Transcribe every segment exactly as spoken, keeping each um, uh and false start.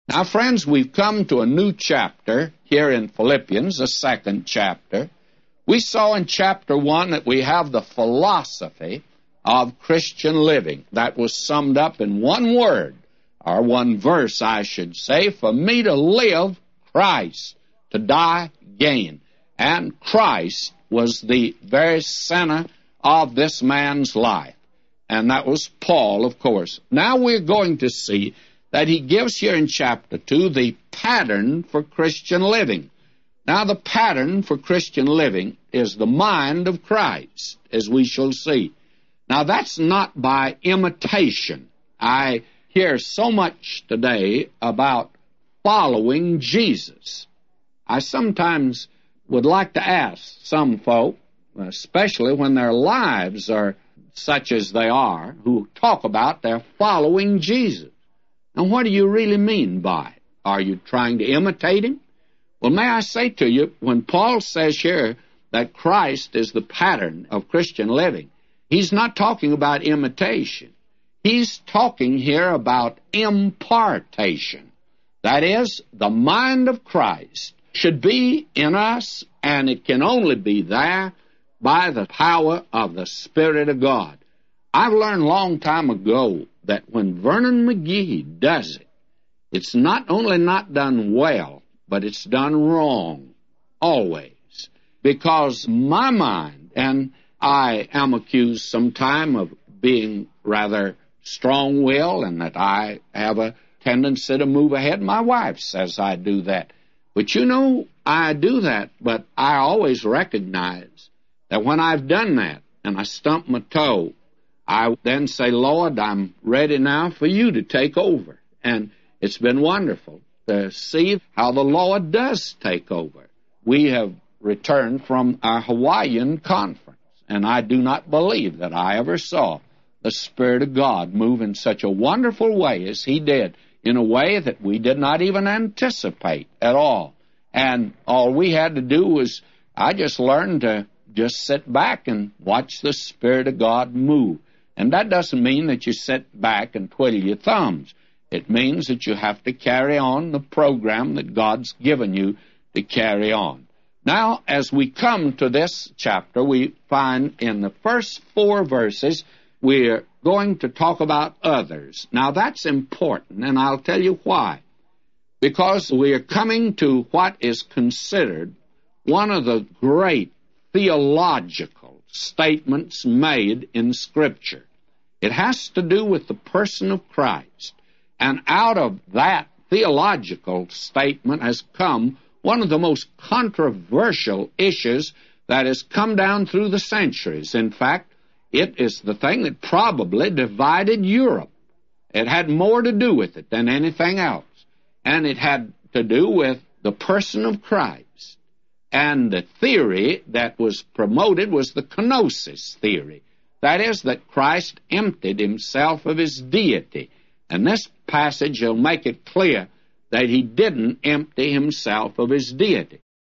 Now, friends, we've come to a new chapter here in Philippians, the second chapter. We saw in chapter one that we have the philosophy of Christian living. That was summed up in one word, or one verse, I should say. For me to live, Christ; to die, gain. And Christ was the very center of this man's life. And that was Paul, of course. Now we're going to see that he gives here in chapter two the pattern for Christian living. Now, the pattern for Christian living is the mind of Christ, as we shall see. Now, that's not by imitation. I hear so much today about following Jesus. I sometimes would like to ask some folk, especially when their lives are such as they are, who talk about they're following Jesus. Now, what do you really mean by it? Are you trying to imitate him? Well, may I say to you, when Paul says here that Christ is the pattern of Christian living, he's not talking about imitation. He's talking here about impartation. That is, the mind of Christ should be in us, and it can only be there by the power of the Spirit of God. I've learned a long time ago that when Vernon McGee does it, it's not only not done well, but it's done wrong, always. Because my mind, and I am accused sometime of being rather strong-willed, and that I have a tendency to move ahead. My wife says I do that. But you know, I do that, but I always recognize that when I've done that, and I stump my toe, I then say, Lord, I'm ready now for you to take over. And it's been wonderful to see how the Lord does take over. We have returned from our Hawaiian conference, and I do not believe that I ever saw the Spirit of God move in such a wonderful way as he did, in a way that we did not even anticipate at all. And all we had to do was, I just learned to just sit back and watch the Spirit of God move. And that doesn't mean that you sit back and twiddle your thumbs. It means that you have to carry on the program that God's given you to carry on. Now, as we come to this chapter, we find in the first four verses, we're going to talk about others. Now, that's important, and I'll tell you why. Because we are coming to what is considered one of the great theological statements made in Scripture. It has to do with the person of Christ. And out of that theological statement has come one of the most controversial issues that has come down through the centuries. In fact, it is the thing that probably divided Europe. It had more to do with it than anything else. And it had to do with the person of Christ. And the theory that was promoted was the kenosis theory. That is, that Christ emptied himself of his deity. And this passage will make it clear that he didn't empty himself of his deity.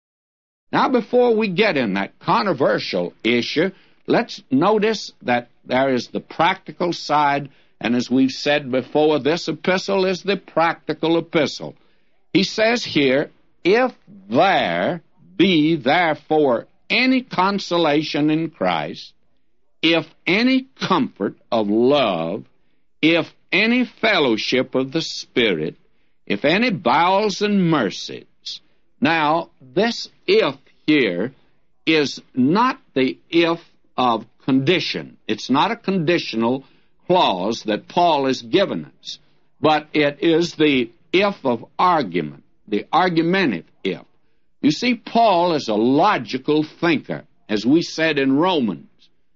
Now, before we get in that controversial issue, let's notice that there is the practical side, and as we've said before, this epistle is the practical epistle. He says here, if there be therefore any consolation in Christ, if any comfort of love, if any fellowship of the Spirit, if any bowels and mercies. Now, this if here is not the if of condition. It's not a conditional clause that Paul has given us, but it is the if of argument, the argumentative if. You see, Paul is a logical thinker, as we said in Romans.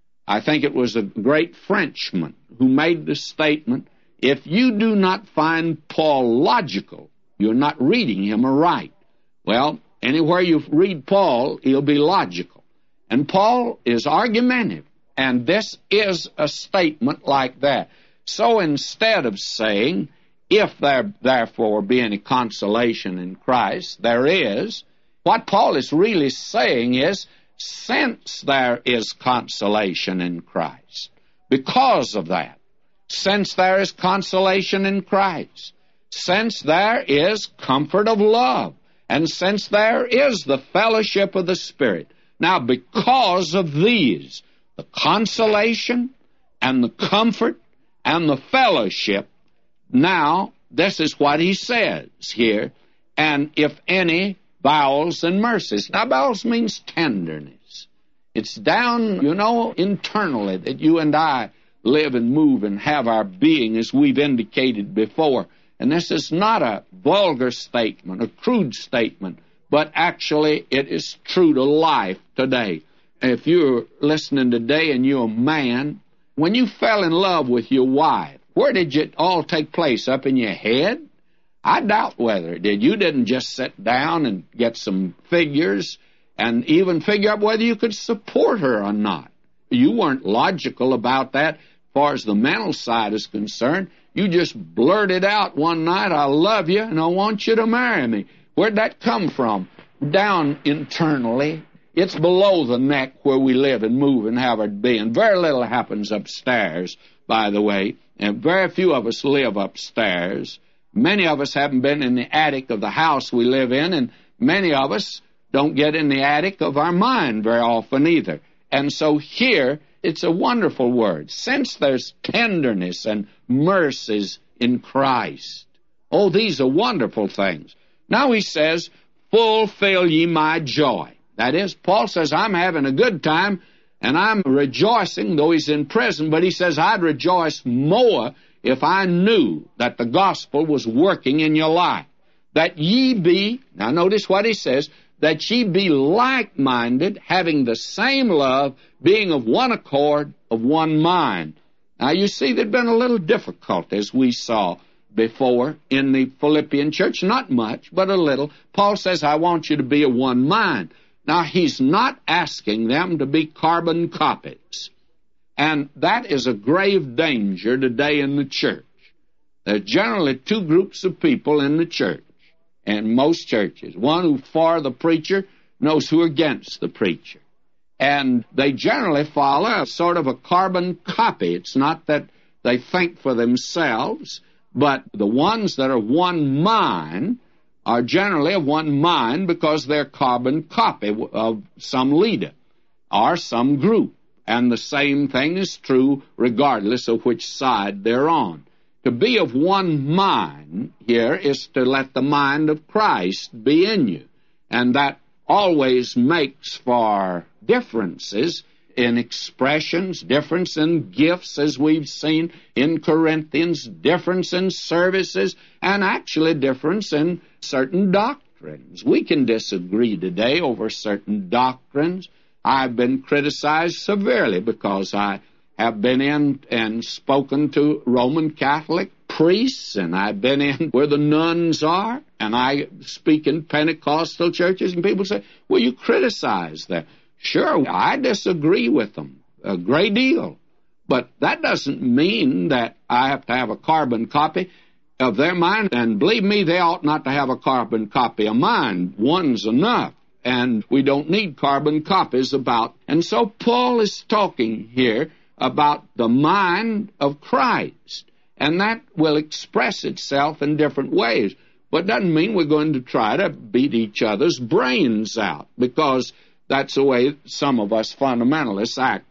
I think it was a great Frenchman who made the statement, if you do not find Paul logical, you're not reading him aright. Well, anywhere you read Paul, he'll be logical. And Paul is argumentative, and this is a statement like that. So instead of saying, if there therefore be any consolation in Christ, there is, what Paul is really saying is, since there is consolation in Christ, because of that, since there is consolation in Christ, since there is comfort of love, and since there is the fellowship of the Spirit. Now, because of these, the consolation and the comfort and the fellowship, now, this is what he says here, and if any, bowels and mercies. Now, bowels means tenderness. It's down, you know, internally that you and I live and move and have our being, as we've indicated before. And this is not a vulgar statement, a crude statement, but actually it is true to life today. If you're listening today and you're a man, when you fell in love with your wife, where did it all take place? Up in your head? I doubt whether it did. You didn't just sit down and get some figures and even figure out whether you could support her or not. You weren't logical about that as far as the mental side is concerned. You just blurted out one night, I love you and I want you to marry me. Where'd that come from? Down internally. It's below the neck where we live and move and have our being. Very little happens upstairs, by the way, and very few of us live upstairs. Many of us haven't been in the attic of the house we live in, and many of us don't get in the attic of our mind very often either. And so here, it's a wonderful word. Since there's tenderness and mercies in Christ. Oh, these are wonderful things. Now he says, fulfill ye my joy. That is, Paul says, I'm having a good time, and I'm rejoicing, though he's in prison, but he says, I'd rejoice more if I knew that the gospel was working in your life. That ye be, now notice what he says, that ye be like-minded, having the same love, being of one accord, of one mind. Now you see, there'd been a little difficulty, as we saw before in the Philippian church. Not much, but a little. Paul says, I want you to be of one mind. Now, he's not asking them to be carbon copies. And that is a grave danger today in the church. There's generally two groups of people in the church, in most churches. One who for the preacher, knows who against the preacher. And they generally follow a sort of a carbon copy. It's not that they think for themselves, but the ones that are one mind are generally of one mind because they're carbon copy of some leader or some group. And the same thing is true regardless of which side they're on. To be of one mind here is to let the mind of Christ be in you. And that always makes for differences in expressions, difference in gifts, as we've seen in Corinthians, difference in services, and actually difference in certain doctrines. We can disagree today over certain doctrines. I've been criticized severely because I have been in and spoken to Roman Catholic priests, and I've been in where the nuns are, and I speak in Pentecostal churches, and people say, well, you criticize them. Sure, I disagree with them a great deal, but that doesn't mean that I have to have a carbon copy of their mind, and believe me, they ought not to have a carbon copy of mine. One's enough, and we don't need carbon copies about. And so Paul is talking here about the mind of Christ, and that will express itself in different ways, but doesn't mean we're going to try to beat each other's brains out, because that's the way some of us fundamentalists act.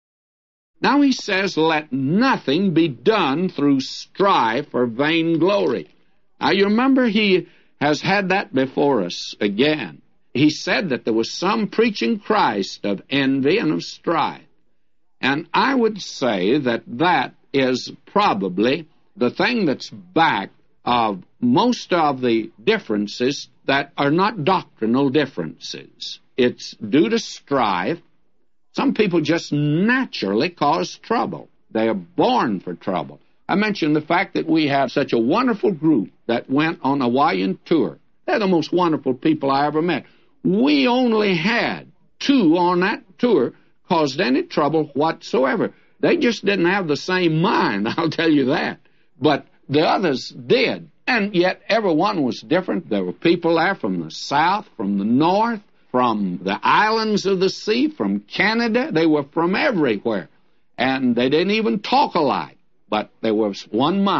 Now he says, let nothing be done through strife or vainglory. Now you remember he has had that before us again. He said that there was some preaching Christ of envy and of strife. And I would say that that is probably the thing that's back of most of the differences that are not doctrinal differences. It's due to strife. Some people just naturally cause trouble. They are born for trouble. I mentioned the fact that we have such a wonderful group that went on a Hawaiian tour. They're the most wonderful people I ever met. We only had two on that tour caused any trouble whatsoever. They just didn't have the same mind, I'll tell you that. But the others did. And yet everyone was different. There were people there from the south, from the north, from the islands of the sea, from Canada. They were from everywhere. And they didn't even talk alike, but there was one mind.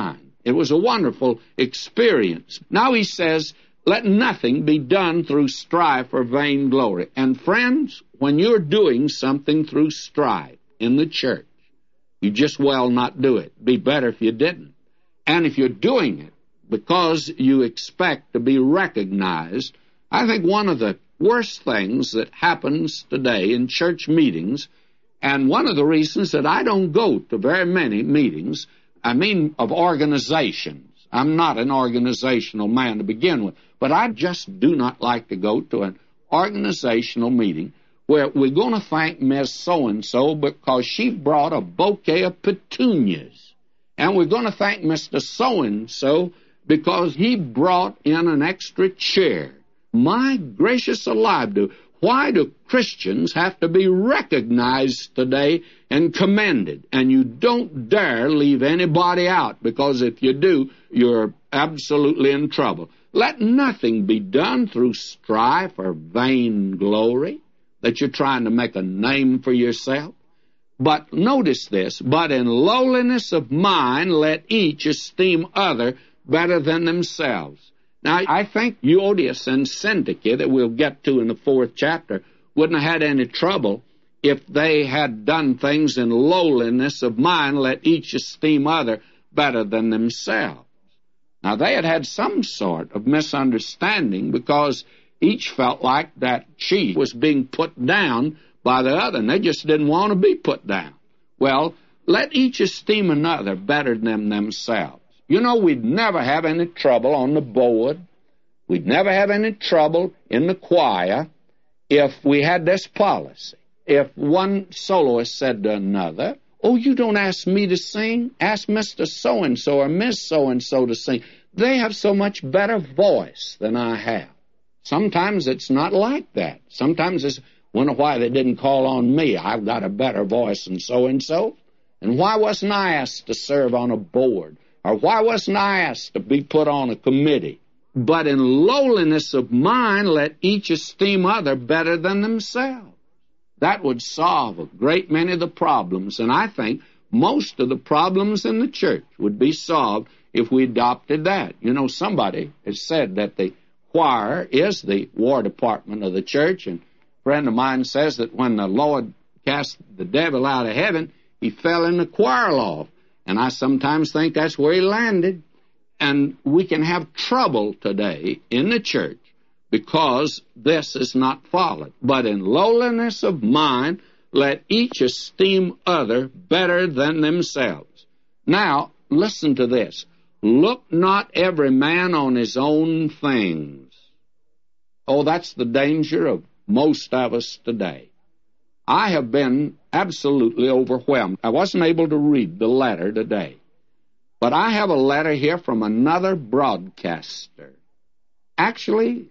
It was a wonderful experience. Now he says, let nothing be done through strife or vainglory. And friends, when you're doing something through strife in the church, you just well not do it. It'd be better if you didn't. And if you're doing it because you expect to be recognized, I think one of the worst things that happens today in church meetings, and one of the reasons that I don't go to very many meetings, I mean of organizations. I'm not an organizational man to begin with, but I just do not like to go to an organizational meeting where we're going to thank Miss So-and-so because she brought a bouquet of petunias. And we're going to thank Mister So-and-so because he brought in an extra chair. My gracious alive, do why do Christians have to be recognized today and commended? And you don't dare leave anybody out, because if you do, you're absolutely in trouble. Let nothing be done through strife or vainglory, that you're trying to make a name for yourself. But notice this, but in lowliness of mind let each esteem other better than themselves. Now, I think Euodias and Syntyche, that we'll get to in the fourth chapter, wouldn't have had any trouble if they had done things in lowliness of mind, let each esteem other better than themselves. Now, they had had some sort of misunderstanding because each felt like that she was being put down by the other, and they just didn't want to be put down. Well, let each esteem another better than themselves. You know, we'd never have any trouble on the board. We'd never have any trouble in the choir if we had this policy. If one soloist said to another, oh, you don't ask me to sing? Ask Mister So-and-so or Miss So-and-so to sing. They have so much better voice than I have. Sometimes it's not like that. Sometimes it's, wonder why they didn't call on me. I've got a better voice than so-and-so. And why wasn't I asked to serve on a board? Or why wasn't I asked to be put on a committee? But in lowliness of mind, let each esteem other better than themselves. That would solve a great many of the problems. And I think most of the problems in the church would be solved if we adopted that. You know, somebody has said that the choir is the war department of the church. And a friend of mine says that when the Lord cast the devil out of heaven, he fell in the choir loft. And I sometimes think that's where he landed. And we can have trouble today in the church because this is not followed. But in lowliness of mind, let each esteem other better than themselves. Now, listen to this. Look not every man on his own things. Oh, that's the danger of most of us today. I have been absolutely overwhelmed. I wasn't able to read the letter today. But I have a letter here from another broadcaster. Actually,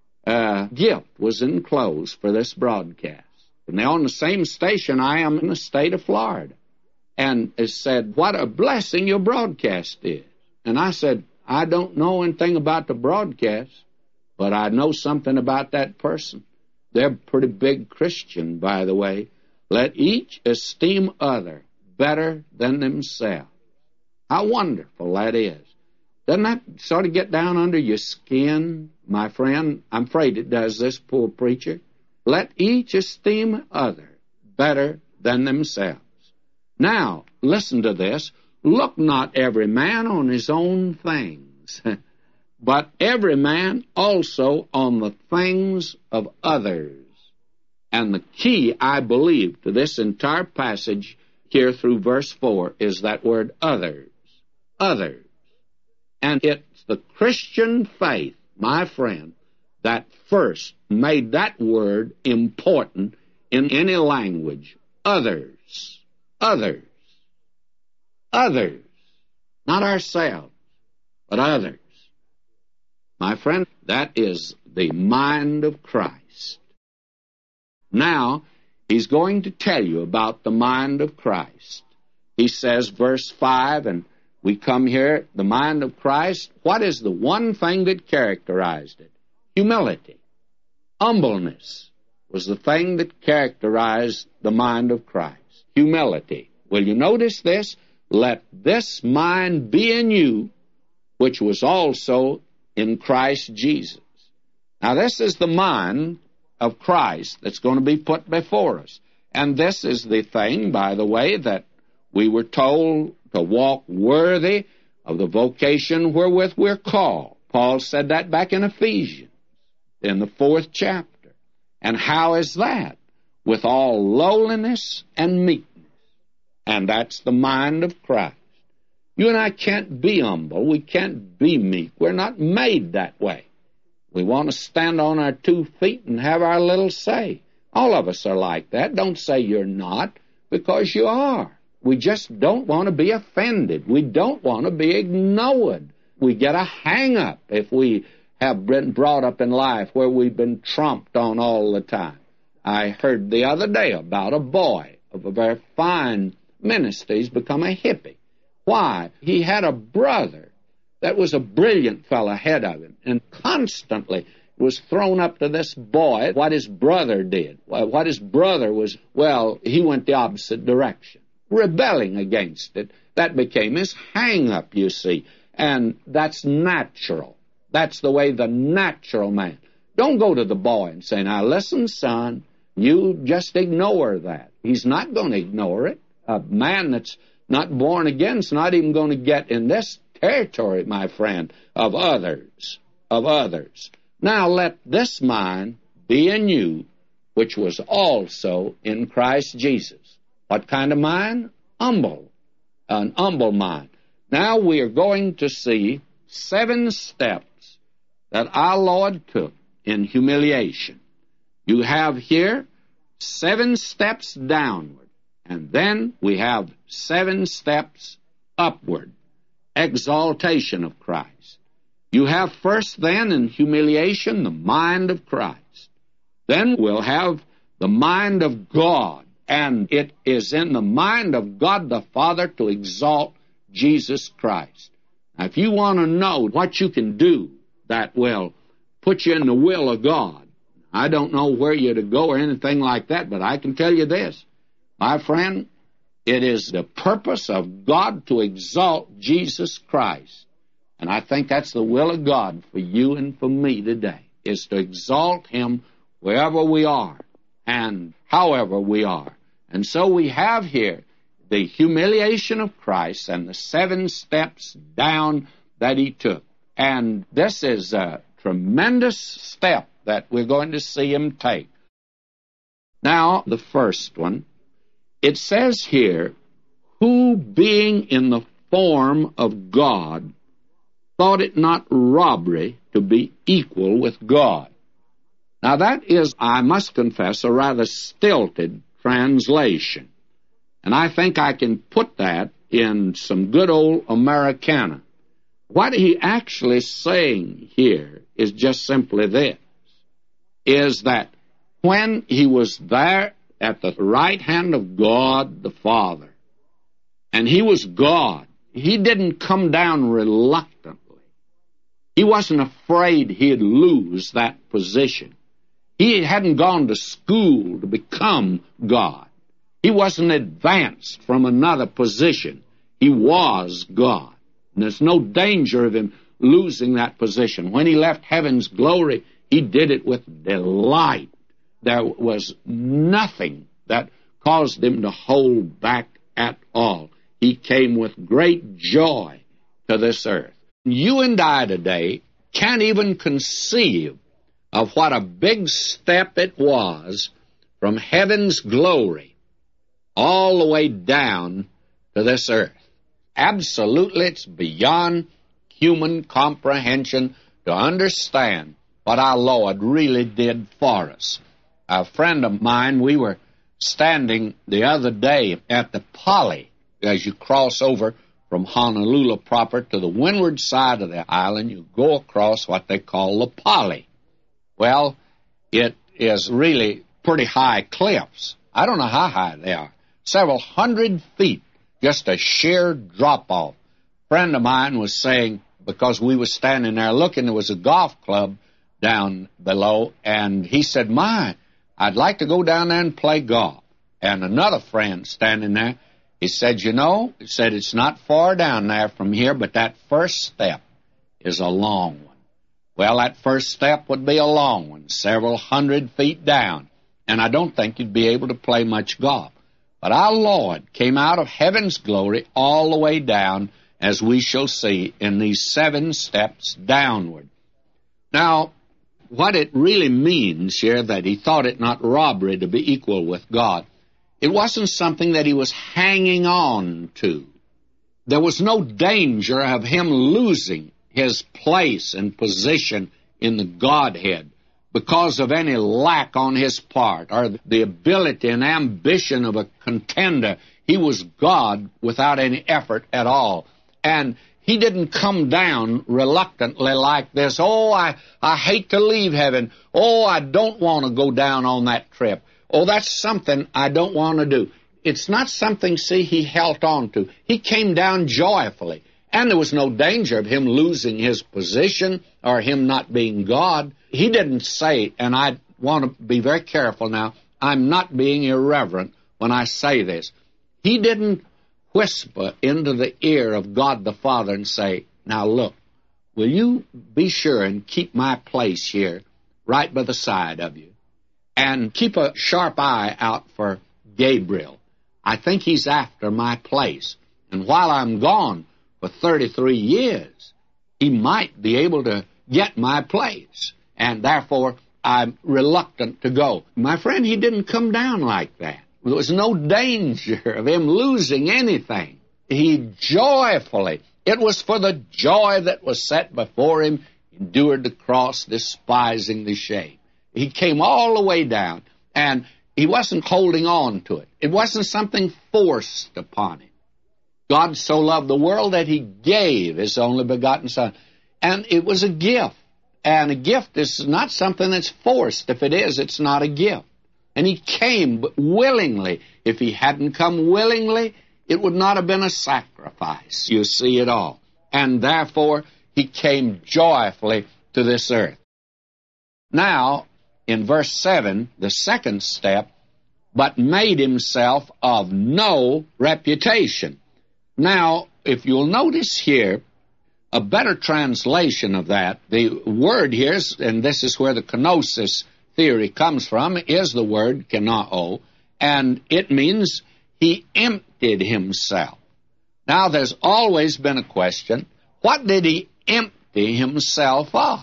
a gift was enclosed for this broadcast. And they're on the same station I am in the state of Florida. And it said, what a blessing your broadcast is. And I said, I don't know anything about the broadcast, but I know something about that person. They're a pretty big Christian, by the way. Let each esteem other better than themselves. How wonderful that is. Doesn't that sort of get down under your skin, my friend? I'm afraid it does, this poor preacher. Let each esteem other better than themselves. Now, listen to this. Look not every man on his own things, but every man also on the things of others. And the key, I believe, to this entire passage here through verse four is that word others. Others. And it's the Christian faith, my friend, that first made that word important in any language. Others. Others. Others. Not ourselves, but others. My friend, that is the mind of Christ. Now, he's going to tell you about the mind of Christ. He says, verse five, and we come here, the mind of Christ. What is the one thing that characterized it? Humility. Humbleness was the thing that characterized the mind of Christ. Humility. Will you notice this? Let this mind be in you which was also in Christ Jesus. Now, this is the mind of Christ that's going to be put before us. And this is the thing, by the way, that we were told to walk worthy of the vocation wherewith we're called. Paul said that back in Ephesians, in the fourth chapter. And how is that? With all lowliness and meekness. And that's the mind of Christ. You and I can't be humble. We can't be meek. We're not made that way. We want to stand on our two feet and have our little say. All of us are like that. Don't say you're not, because you are. We just don't want to be offended. We don't want to be ignored. We get a hang-up if we have been brought up in life where we've been trumped on all the time. I heard the other day about a boy of a very fine minister. He's become a hippie. Why? He had a brother that was a brilliant fellow ahead of him, and constantly was thrown up to this boy what his brother did. What his brother was, well, he went the opposite direction, rebelling against it. That became his hang-up, you see, and that's natural. That's the way the natural man. Don't go to the boy and say, now, listen, son, you just ignore that. He's not going to ignore it. A man that's not born again is not even going to get in this territory, my friend, of others, of others. Now let this mind be in you, which was also in Christ Jesus. What kind of mind? Humble. An humble mind. Now we are going to see seven steps that our Lord took in humiliation. You have here seven steps downward, and then we have seven steps upward. Exaltation of Christ. You have first then in humiliation the mind of Christ. Then we'll have the mind of God, and it is in the mind of God the Father to exalt Jesus Christ. Now, if you want to know what you can do that will put you in the will of God, I don't know where you're to go or anything like that, but I can tell you this, my friend, it is the purpose of God to exalt Jesus Christ. And I think that's the will of God for you and for me today, is to exalt Him wherever we are and however we are. And so we have here the humiliation of Christ and the seven steps down that He took. And this is a tremendous step that we're going to see Him take. Now, the first one, it says here, who being in the form of God, thought it not robbery to be equal with God. Now that is, I must confess, a rather stilted translation. And I think I can put that in some good old Americana. What he actually is saying here is just simply this, is that when he was there at the right hand of God the Father, and he was God, he didn't come down reluctantly. He wasn't afraid he'd lose that position. He hadn't gone to school to become God. He wasn't advanced from another position. He was God. And there's no danger of him losing that position. When he left heaven's glory, he did it with delight. There was nothing that caused him to hold back at all. He came with great joy to this earth. You and I today can't even conceive of what a big step it was from heaven's glory all the way down to this earth. Absolutely, it's beyond human comprehension to understand what our Lord really did for us. A friend of mine, we were standing the other day at the Poly, as you cross over from Honolulu proper to the windward side of the island, you go across what they call the Poly. Well, it is really pretty high cliffs. I don't know how high they are. Several hundred feet, just a sheer drop-off. A friend of mine was saying, because we were standing there looking, there was a golf club down below, and he said, my, I'd like to go down there and play golf. And another friend standing there, he said, you know, he said, it's not far down there from here, but that first step is a long one. Well, that first step would be a long one, several hundred feet down, and I don't think you'd be able to play much golf. But our Lord came out of heaven's glory all the way down, as we shall see in these seven steps downward. Now, what it really means here, that he thought it not robbery to be equal with God, it wasn't something that he was hanging on to. There was no danger of him losing his place and position in the Godhead because of any lack on his part or the ability and ambition of a contender. He was God without any effort at all. And he didn't come down reluctantly like this. Oh, I, I hate to leave heaven. Oh, I don't want to go down on that trip. Oh, that's something I don't want to do. It's not something, see, he held on to. He came down joyfully. And there was no danger of him losing his position or him not being God. He didn't say, and I want to be very careful now, I'm not being irreverent when I say this. He didn't whisper into the ear of God the Father and say, now look, will you be sure and keep my place here right by the side of you? And keep a sharp eye out for Gabriel. I think he's after my place. And while I'm gone for thirty-three years, he might be able to get my place. And therefore, I'm reluctant to go. My friend, he didn't come down like that. There was no danger of him losing anything. He joyfully, it was for the joy that was set before him, endured the cross, despising the shame. He came all the way down, and he wasn't holding on to it. It wasn't something forced upon him. God so loved the world that he gave his only begotten Son. And it was a gift. And a gift is not something that's forced. If it is, it's not a gift. And he came willingly. If he hadn't come willingly, it would not have been a sacrifice. You see it all. And therefore, he came joyfully to this earth. Now, in verse seven, the second step, but made himself of no reputation. Now, if you'll notice here, a better translation of that, the word here, is, and this is where the kenosis theory comes from, is the word kenao, and it means he emptied himself. Now, there's always been a question, what did he empty himself of?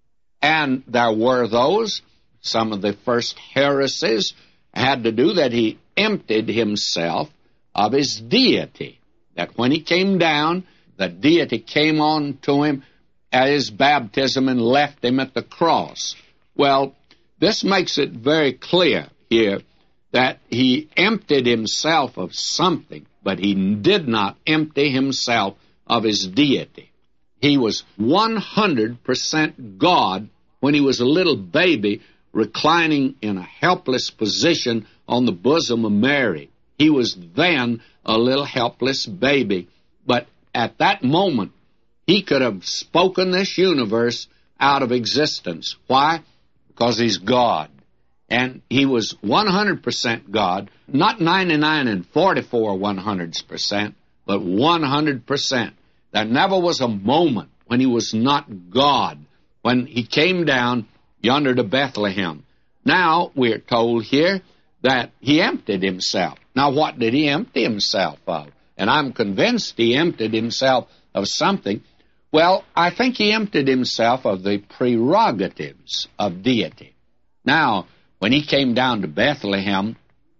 And there were those, some of the first heresies had to do that he emptied himself of his deity. That when he came down, the deity came on to him at his baptism and left him at the cross. Well, this makes it very clear here that he emptied himself of something, but he did not empty himself of his deity. He was one hundred percent God when he was a little baby reclining in a helpless position on the bosom of Mary. He was then a little helpless baby. But at that moment, he could have spoken this universe out of existence. Why? Because he's God. And he was one hundred percent God, not ninety-nine and forty-four one-hundredths percent, but one hundred percent. There never was a moment when he was not God, when he came down yonder to Bethlehem. Now, we're told here that he emptied himself. Now, what did he empty himself of? And I'm convinced he emptied himself of something. Well, I think he emptied himself of the prerogatives of deity. Now, when he came down to Bethlehem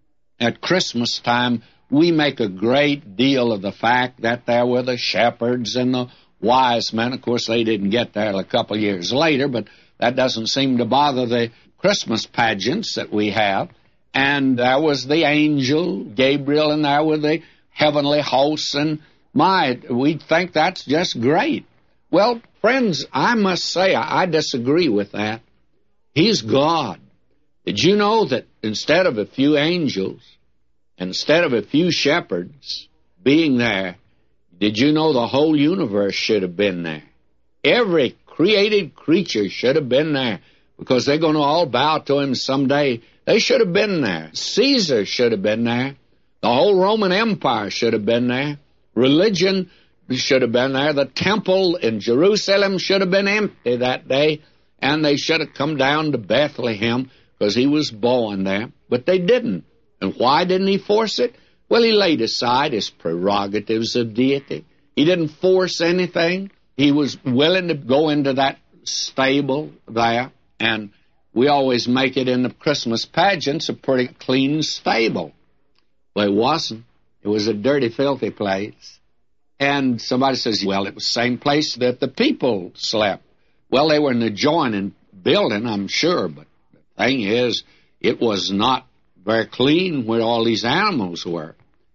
at Christmas time, we make a great deal of the fact that there were the shepherds and the wise men. Of course, they didn't get there a couple of years later, but that doesn't seem to bother the Christmas pageants that we have. And there was the angel, Gabriel, and there were the heavenly hosts, and my, we think that's just great. Well, friends, I must say I disagree with that. He's God. Did you know that instead of a few angels, instead of a few shepherds being there, did you know the whole universe should have been there? Every created creature should have been there, because they're going to all bow to him someday. They should have been there. Caesar should have been there. The whole Roman Empire should have been there. Religion should have been there. The temple in Jerusalem should have been empty that day, and they should have come down to Bethlehem because he was born there. But they didn't. And why didn't he force it? Well, he laid aside his prerogatives of deity. He didn't force anything. He was willing to go into that stable there, and we always make it in the Christmas pageants a pretty clean stable. Well, it wasn't. It was a dirty, filthy place. And somebody says, well, it was the same place that the people slept. Well, they were in the adjoining building, I'm sure, but the thing is, it was not very clean where all these animals were.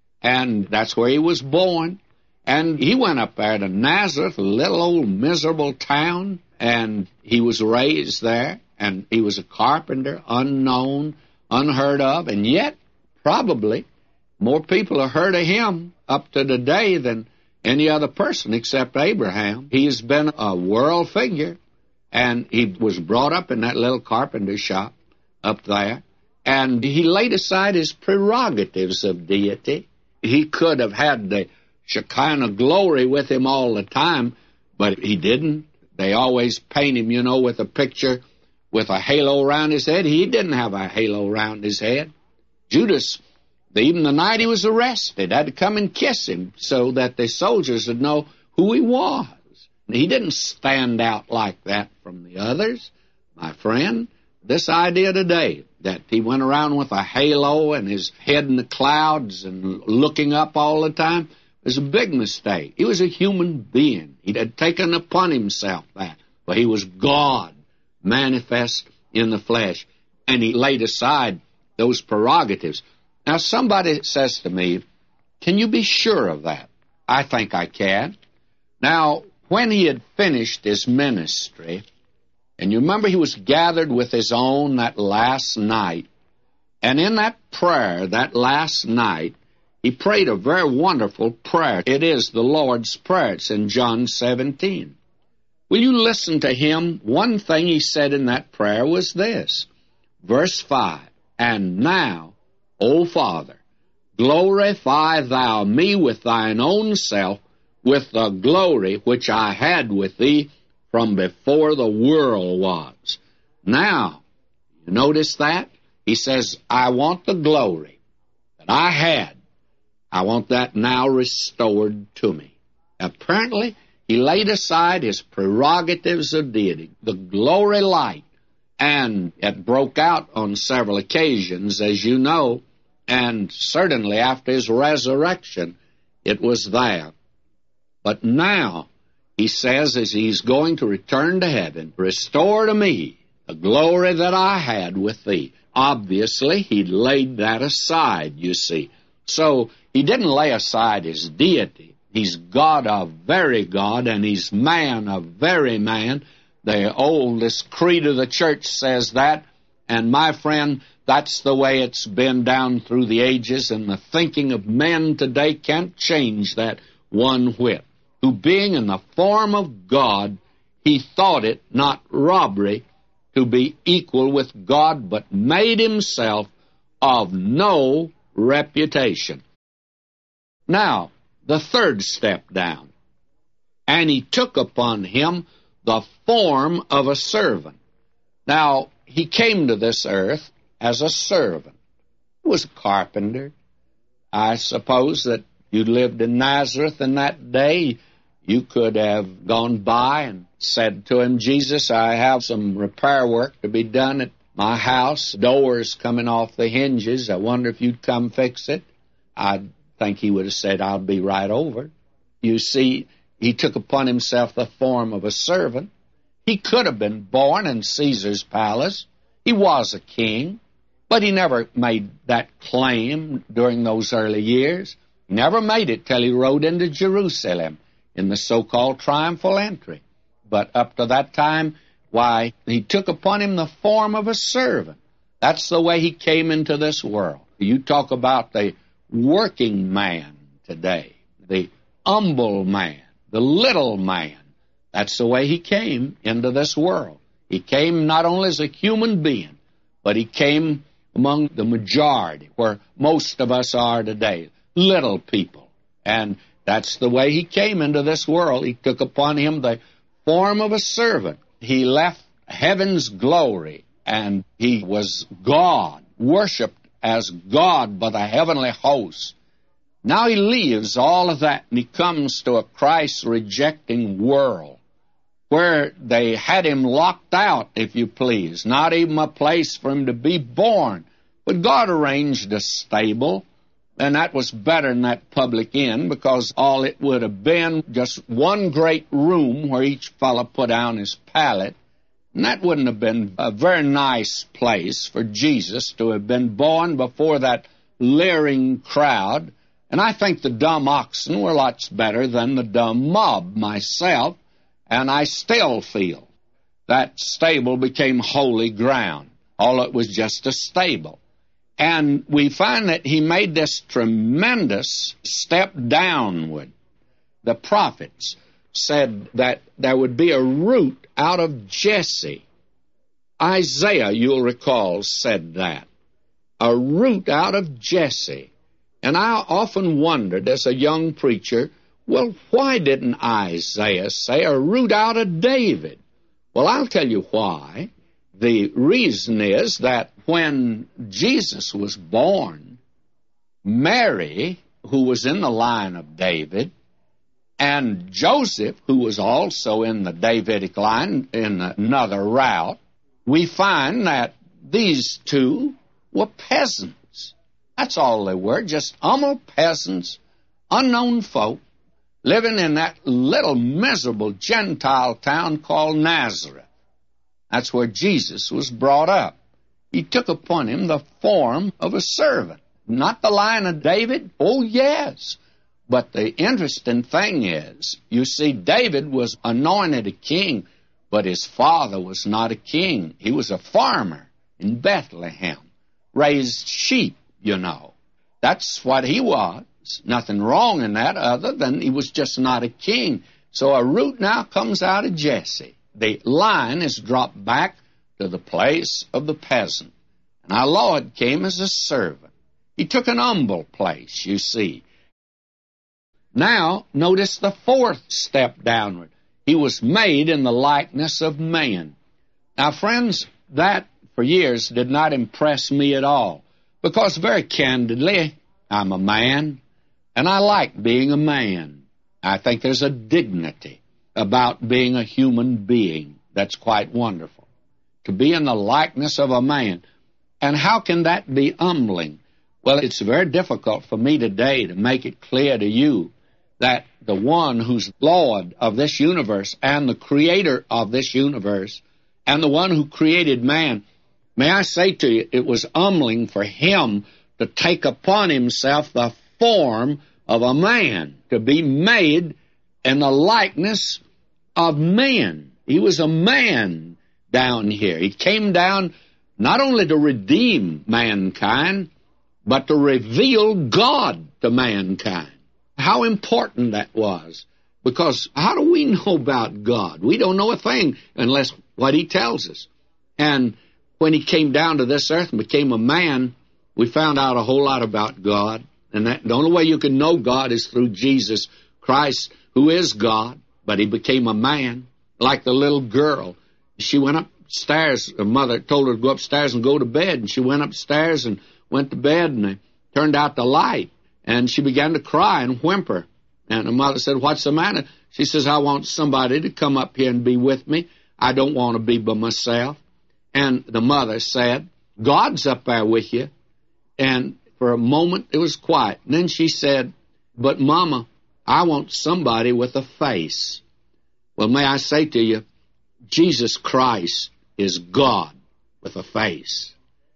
And that's where he was born. And he went up there to Nazareth, a little old miserable town, and he was raised there, and he was a carpenter, unknown, unheard of, and yet probably more people have heard of him up to today than any other person except Abraham. He's been a world figure, and he was brought up in that little carpenter shop up there, and he laid aside his prerogatives of deity. He could have had the Shekinah glory with him all the time, but he didn't. They always paint him, you know, with a picture with a halo around his head. He didn't have a halo around his head. Judas, even the night he was arrested, had to come and kiss him so that the soldiers would know who he was. He didn't stand out like that from the others, my friend. This idea today that he went around with a halo and his head in the clouds and looking up all the time is a big mistake. He was a human being. He had taken upon himself that. But he was God, manifest in the flesh. And he laid aside those prerogatives. Now, somebody says to me, can you be sure of that? I think I can. Now, when he had finished his ministry, and you remember he was gathered with his own that last night, and in that prayer, that last night, he prayed a very wonderful prayer. It is the Lord's Prayer. It's in John seventeen. Will you listen to him? One thing he said in that prayer was this, verse five, and now, O Father, glorify thou me with thine own self, with the glory which I had with thee from before the world was. Now, you notice that? He says, I want the glory that I had. I want that now restored to me. Apparently, he laid aside his prerogatives of deity, the glory light, and it broke out on several occasions, as you know, and certainly after his resurrection, it was there. But now, he says, as he's going to return to heaven, restore to me the glory that I had with thee. Obviously, he laid that aside, you see. So, he didn't lay aside his deity. He's God, a very God, and he's man, a very man. The oldest creed of the church says that, and my friend, that's the way it's been down through the ages, and the thinking of men today can't change that one whit. Who being in the form of God, he thought it not robbery to be equal with God, but made himself of no reputation. Now, the third step down. And he took upon him the form of a servant. Now, he came to this earth as a servant. He was a carpenter. I suppose that you lived in Nazareth in that day, you could have gone by and said to him, Jesus, I have some repair work to be done at my house. Doors coming off the hinges. I wonder if you'd come fix it. I think he would have said, I'll be right over. You see, he took upon himself the form of a servant. He could have been born in Caesar's palace. He was a king, but he never made that claim during those early years. He never made it till he rode into Jerusalem in the so-called triumphal entry. But up to that time, why, he took upon him the form of a servant. That's the way he came into this world. You talk about the working man today, the humble man, the little man. That's the way he came into this world. He came not only as a human being, but he came among the majority, where most of us are today, little people. And That's the way he came into this world. He took upon him the form of a servant. He left heaven's glory, and he was God, worshipped as God by the heavenly host. Now he leaves all of that, and he comes to a Christ-rejecting world where they had him locked out, if you please, not even a place for him to be born. But God arranged a stable, and that was better than that public inn, because all it would have been just one great room where each fellow put down his pallet, and that wouldn't have been a very nice place for Jesus to have been born before that leering crowd. And I think the dumb oxen were lots better than the dumb mob myself, and I still feel that stable became holy ground. All it was just a stable. And we find that he made this tremendous step downward. The prophets said that there would be a root out of Jesse. Isaiah, you'll recall, said that. A root out of Jesse. And I often wondered as a young preacher, well, why didn't Isaiah say a root out of David? Well, I'll tell you why. The reason is that when Jesus was born, Mary, who was in the line of David, and Joseph, who was also in the Davidic line in another route, we find that these two were peasants. That's all they were, just humble peasants, unknown folk, living in that little miserable Gentile town called Nazareth. That's where Jesus was brought up. He took upon him the form of a servant. Not the line of David? Oh, yes. But the interesting thing is, you see, David was anointed a king, but his father was not a king. He was a farmer in Bethlehem, raised sheep, you know. That's what he was. Nothing wrong in that other than he was just not a king. So a root now comes out of Jesse. The line is dropped back to the place of the peasant. And our Lord came as a servant. He took an humble place, you see. Now, notice the fourth step downward. He was made in the likeness of man. Now, friends, that for years did not impress me at all, because very candidly, I'm a man, and I like being a man. I think there's a dignity about being a human being that's quite wonderful, to be in the likeness of a man. And how can that be humbling? Well, it's very difficult for me today to make it clear to you that the one who's Lord of this universe and the creator of this universe and the one who created man, may I say to you, it was humbling for him to take upon himself the form of a man, to be made in the likeness of men. He was a man down here. He came down not only to redeem mankind, but to reveal God to mankind. How important that was. Because how do we know about God? We don't know a thing unless what he tells us. And when he came down to this earth and became a man, we found out a whole lot about God. And that, the only way you can know God is through Jesus Christ, who is God, but he became a man, like the little girl. She went upstairs. Her mother told her to go upstairs and go to bed, and she went upstairs and went to bed, and they turned out the light, and she began to cry and whimper. And her mother said, "What's the matter?" She says, "I want somebody to come up here and be with me. I don't want to be by myself." And the mother said, "God's up there with you." And for a moment, it was quiet. And then she said, "But, Mama, I want somebody with a face." Well, may I say to you, Jesus Christ is God with a face.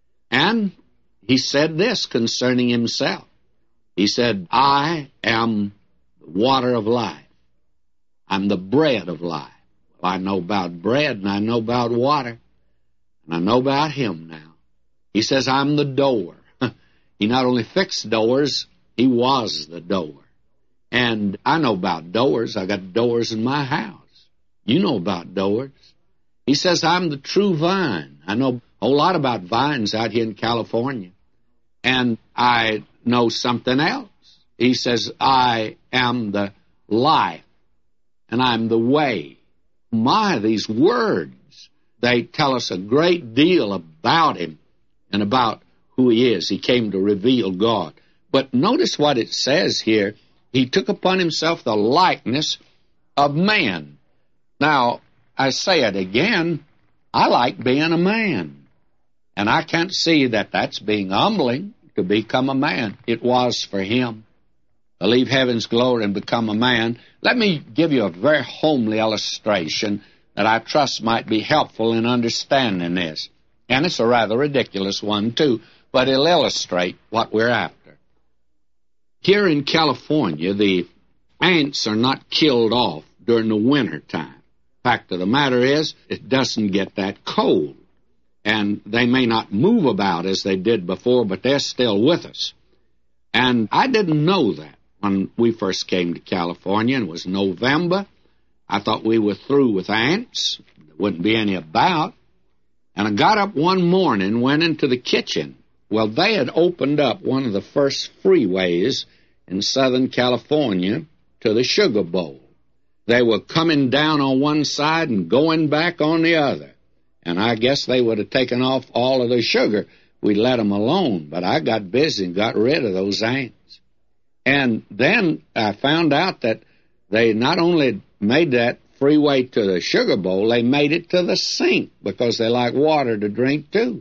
And he said this concerning himself. He said, "I am the water of life. I'm the bread of life." Well, I know about bread, and I know about water, and I know about him now. He says, "I'm the door." He not only fixed doors, he was the door. And I know about doors. I got doors in my house. You know about doors. He says, "I'm the true vine." I know a whole lot about vines out here in California. And I know something else. He says, I am the life, and I'm the way. My, these words, they tell us a great deal about him and about who he is. He came to reveal God. But notice what it says here. He took upon himself the likeness of man. Now, I say it again, I like being a man. And I can't see that that's being humbling to become a man. It was for him to leave heaven's glory and become a man. Let me give you a very homely illustration that I trust might be helpful in understanding this. And it's a rather ridiculous one, too, but it'll illustrate what we're after. Here in California, the ants are not killed off during the winter time. Fact of the matter is, it doesn't get that cold. And they may not move about as they did before, but they're still with us. And I didn't know that when we first came to California. It was November. I thought we were through with ants. There wouldn't be any about. And I got up one morning, went into the kitchen. Well, they had opened up one of the first freeways in Southern California to the Sugar Bowl. They were coming down on one side and going back on the other. And I guess they would have taken off all of the sugar. We let them alone. But I got busy and got rid of those ants. And then I found out that they not only made that freeway to the Sugar Bowl, they made it to the sink because they like water to drink too.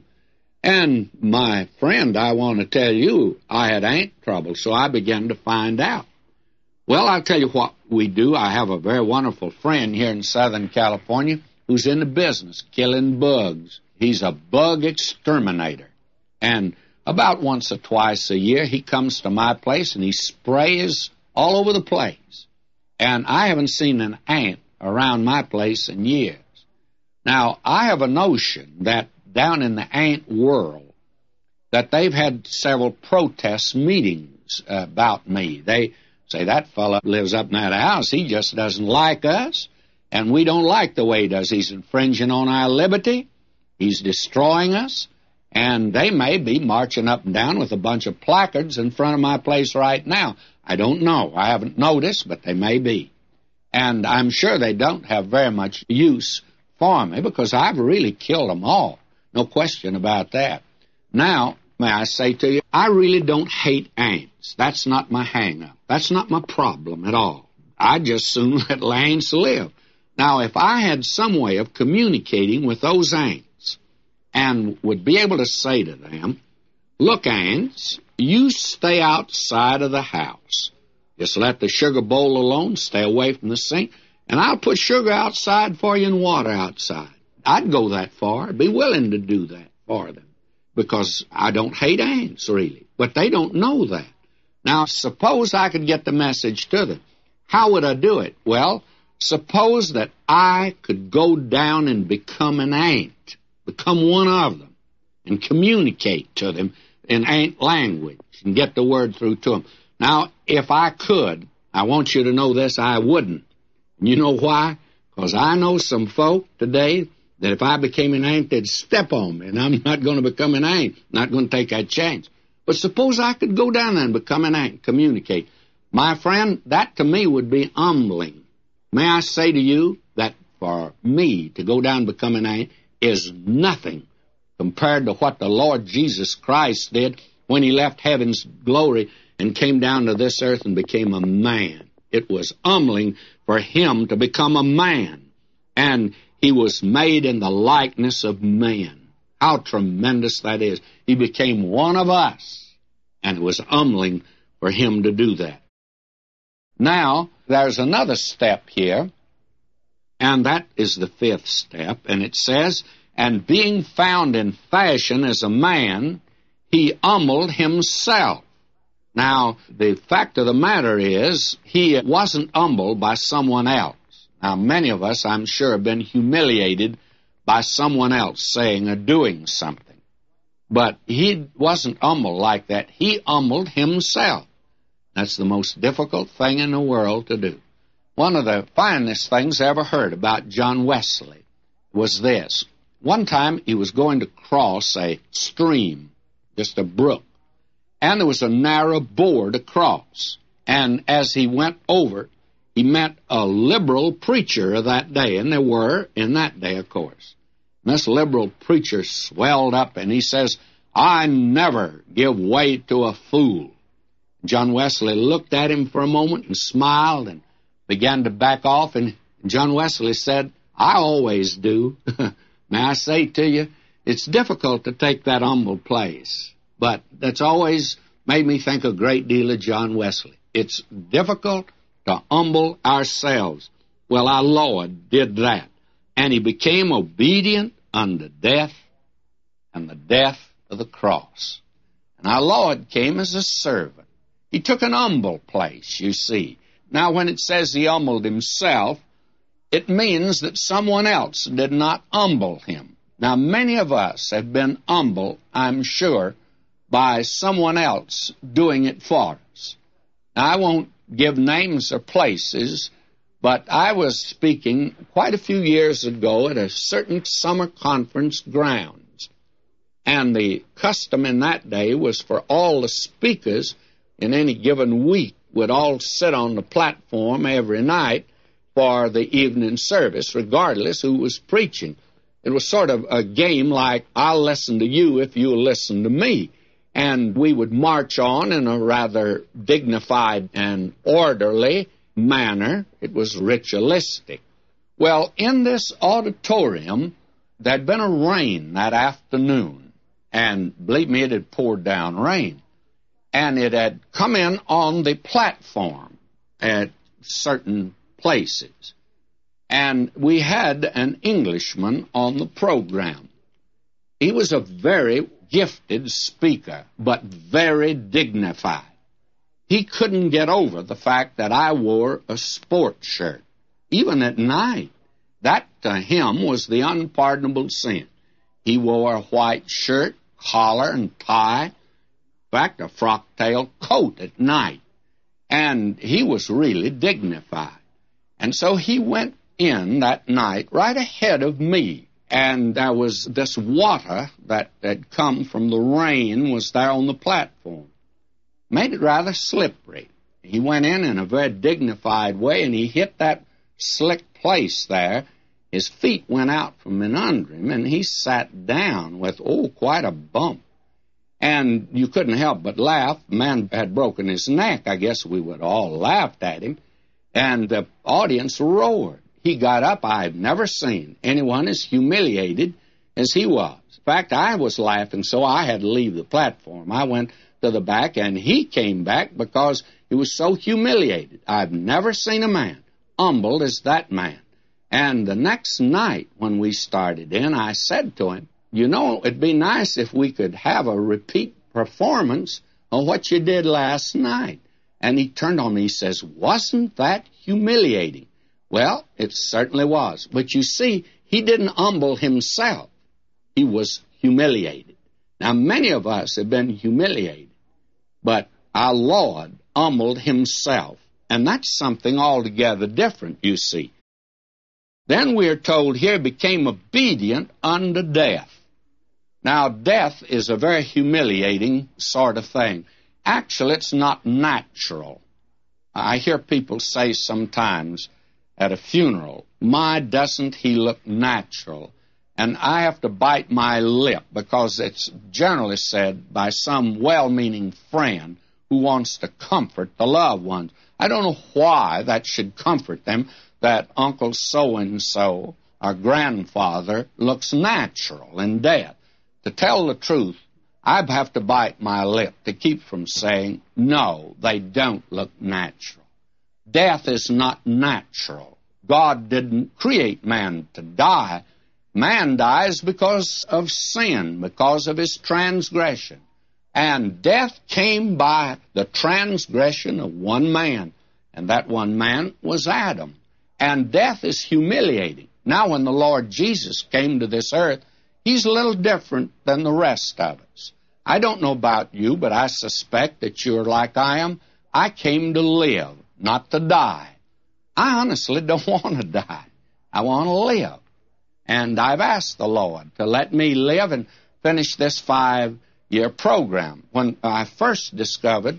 And my friend, I want to tell you, I had ant trouble, so I began to find out. Well, I'll tell you what we do. I have a very wonderful friend here in Southern California who's in the business killing bugs. He's a bug exterminator. And about once or twice a year, he comes to my place and he sprays all over the place. And I haven't seen an ant around my place in years. Now, I have a notion that down in the ant world, that they've had several protest meetings uh, about me. They say, that fellow lives up in that house. He just doesn't like us, and we don't like the way he does. He's infringing on our liberty. He's destroying us, and they may be marching up and down with a bunch of placards in front of my place right now. I don't know. I haven't noticed, but they may be. And I'm sure they don't have very much use for me because I've really killed them all. No question about that. Now, may I say to you, I really don't hate ants. That's not my hang-up. That's not my problem at all. I just soon let ants live. Now, if I had some way of communicating with those ants and would be able to say to them, look, ants, you stay outside of the house. Just let the sugar bowl alone, stay away from the sink, and I'll put sugar outside for you and water outside. I'd go that far, be willing to do that for them, because I don't hate ants, really. But they don't know that. Now, suppose I could get the message to them. How would I do it? Well, suppose that I could go down and become an ant, become one of them, and communicate to them in ant language and get the word through to them. Now, if I could, I want you to know this, I wouldn't. And you know why? Because I know some folk today that if I became an ant, they'd step on me, and I'm not going to become an ant, not going to take that chance. But suppose I could go down there and become an ant, communicate. My friend, that to me would be humbling. May I say to you that for me to go down and become an ant is nothing compared to what the Lord Jesus Christ did when he left heaven's glory and came down to this earth and became a man. It was humbling for him to become a man. And he was made in the likeness of man. How tremendous that is. He became one of us. And it was humbling for him to do that. Now, there's another step here. And that is the fifth step. And it says, and being found in fashion as a man, he humbled himself. Now, the fact of the matter is, he wasn't humbled by someone else. Now, many of us, I'm sure, have been humiliated by someone else saying or doing something. But he wasn't humbled like that. He humbled himself. That's the most difficult thing in the world to do. One of the finest things I ever heard about John Wesley was this. One time he was going to cross a stream, just a brook, and there was a narrow board across. And as he went over, he met a liberal preacher of that day, and there were in that day, of course. And this liberal preacher swelled up, and he says, "I never give way to a fool." John Wesley looked at him for a moment and smiled and began to back off, and John Wesley said, "I always do." May I say to you, it's difficult to take that humble place, but that's always made me think a great deal of John Wesley. It's difficult to humble ourselves. Well, our Lord did that, and he became obedient unto death, and the death of the cross. And our Lord came as a servant. He took an humble place, you see. Now, when it says he humbled himself, it means that someone else did not humble him. Now, many of us have been humbled, I'm sure, by someone else doing it for us. Now, I won't give names or places, but I was speaking quite a few years ago at a certain summer conference grounds, and the custom in that day was for all the speakers in any given week would all sit on the platform every night for the evening service, regardless who was preaching. It was sort of a game like, I'll listen to you if you'll listen to me. And we would march on in a rather dignified and orderly manner. It was ritualistic. Well, in this auditorium, there'd been a rain that afternoon, and believe me, it had poured down rain. And it had come in on the platform at certain places. And we had an Englishman on the program. He was a very gifted speaker, but very dignified. He couldn't get over the fact that I wore a sports shirt, even at night. That, to him, was the unpardonable sin. He wore a white shirt, collar, and tie, in fact, a frock-tail coat at night. And he was really dignified. And so he went in that night right ahead of me. And there was this water that had come from the rain was there on the platform. Made it rather slippery. He went in in a very dignified way, and he hit that slick place there. His feet went out from in under him, and he sat down with, oh, quite a bump. And you couldn't help but laugh. The man had broken his neck. I guess we would all laughed at him. And the audience roared. He got up. I've never seen anyone as humiliated as he was. In fact, I was laughing, so I had to leave the platform. I went to the back, and he came back because he was so humiliated. I've never seen a man humbled as that man. And the next night when we started in, I said to him, you know, it'd be nice if we could have a repeat performance of what you did last night. And he turned on me, he says, wasn't that humiliating? Well, it certainly was. But you see, he didn't humble himself. He was humiliated. Now, many of us have been humiliated, but our Lord humbled himself. And that's something altogether different, you see. Then we are told here, became obedient unto death. Now, death is a very humiliating sort of thing. Actually, it's not natural. I hear people say sometimes at a funeral, my, doesn't he look natural? And I have to bite my lip because it's generally said by some well-meaning friend who wants to comfort the loved ones. I don't know why that should comfort them, that Uncle so-and-so, our grandfather, looks natural in death. To tell the truth, I have to bite my lip to keep from saying, no, they don't look natural. Death is not natural. God didn't create man to die. Man dies because of sin, because of his transgression. And death came by the transgression of one man, and that one man was Adam. And death is humiliating. Now, when the Lord Jesus came to this earth, he's a little different than the rest of us. I don't know about you, but I suspect that you're like I am. I came to live, not to die. I honestly don't want to die. I want to live. And I've asked the Lord to let me live and finish this five-year program. When I first discovered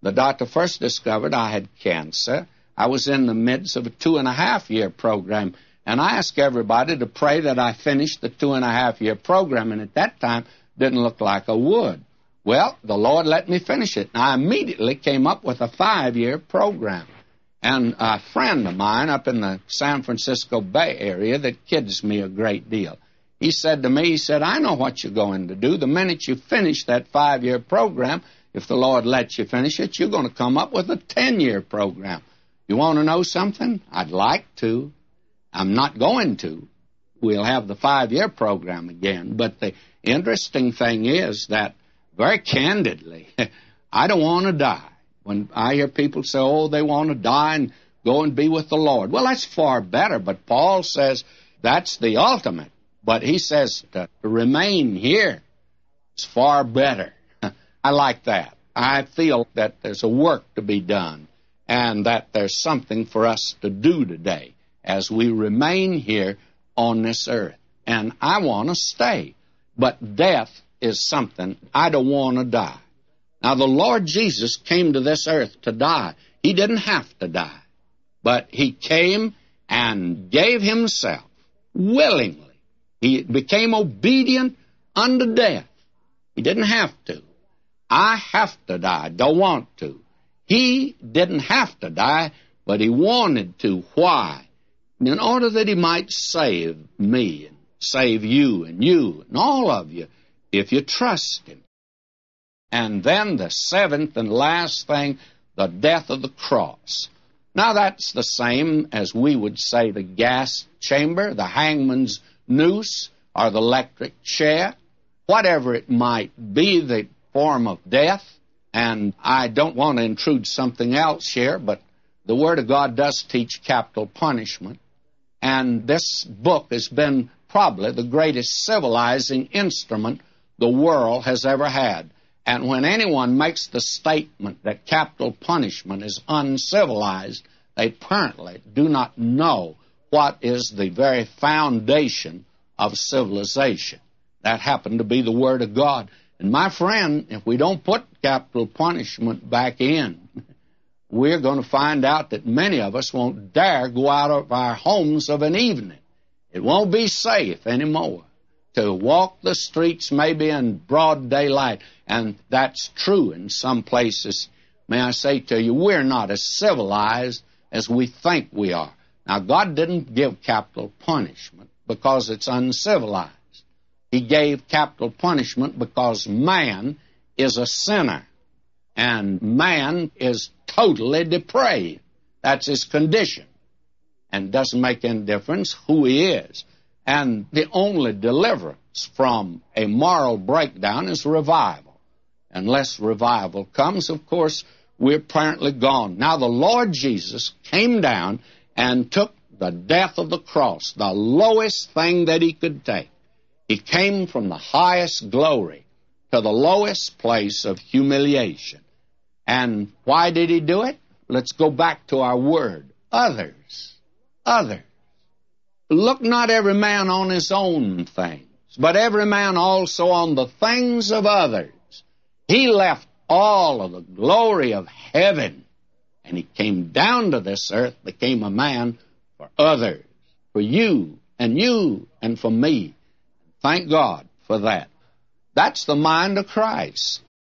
the doctor first discovered I had cancer, I was in the midst of a two-and-a-half-year program, and I asked everybody to pray that I finish the two-and-a-half-year program, and at that time, didn't look like I would. Well, the Lord let me finish it, and I immediately came up with a five-year program. And a friend of mine up in the San Francisco Bay Area that kids me a great deal, he said to me, he said, I know what you're going to do. The minute you finish that five-year program, if the Lord lets you finish it, you're going to come up with a ten-year program. You want to know something? I'd like to. I'm not going to. We'll have the five-year program again. But the interesting thing is that, very candidly, I don't want to die. When I hear people say, oh, they want to die and go and be with the Lord. Well, that's far better, but Paul says that's the ultimate. But he says to remain here is far better. I like that. I feel that there's a work to be done and that there's something for us to do today as we remain here on this earth. And I want to stay. But death is something I don't want to die. Now, the Lord Jesus came to this earth to die. He didn't have to die, but he came and gave himself willingly. He became obedient unto death. He didn't have to. I have to die, don't want to. He didn't have to die, but he wanted to. Why? In order that he might save me and save you and you and all of you if you trust him. And then the seventh and last thing, the death of the cross. Now that's the same as we would say the gas chamber, the hangman's noose, or the electric chair, whatever it might be, the form of death. And I don't want to intrude something else here, but the Word of God does teach capital punishment. And this book has been probably the greatest civilizing instrument the world has ever had. And when anyone makes the statement that capital punishment is uncivilized, they apparently do not know what is the very foundation of civilization. That happened to be the Word of God. And my friend, if we don't put capital punishment back in, we're going to find out that many of us won't dare go out of our homes of an evening. It won't be safe anymore to walk the streets maybe in broad daylight. And that's true in some places. May I say to you, we're not as civilized as we think we are. Now, God didn't give capital punishment because it's uncivilized. He gave capital punishment because man is a sinner. And man is totally depraved. That's his condition. And it doesn't make any difference who he is. And the only deliverance from a moral breakdown is revival. Unless revival comes, of course, we're apparently gone. Now, the Lord Jesus came down and took the death of the cross, the lowest thing that he could take. He came from the highest glory to the lowest place of humiliation. And why did he do it? Let's go back to our word. Others. Others. Look not every man on his own things, but every man also on the things of others. He left all of the glory of heaven, and he came down to this earth, became a man for others, for you and you and for me. Thank God for that. That's the mind of Christ.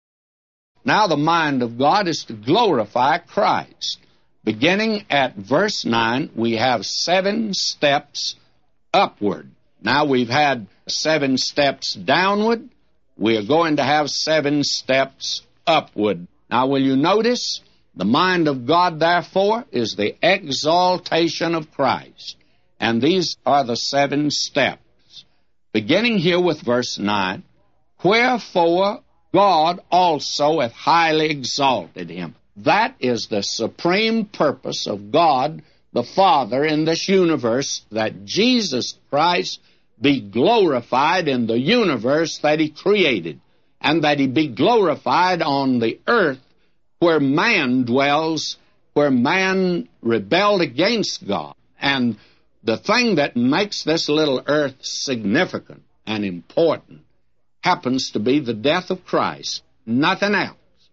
Now the mind of God is to glorify Christ. Beginning at verse nine, we have seven steps upward. Now we've had seven steps downward. We are going to have seven steps upward. Now will you notice, the mind of God, therefore, is the exaltation of Christ. And these are the seven steps. Beginning here with verse nine, wherefore God also hath highly exalted him. That is the supreme purpose of God the Father in this universe, that Jesus Christ be glorified in the universe that he created, and that he be glorified on the earth where man dwells, where man rebelled against God. And the thing that makes this little earth significant and important happens to be the death of Christ, nothing else.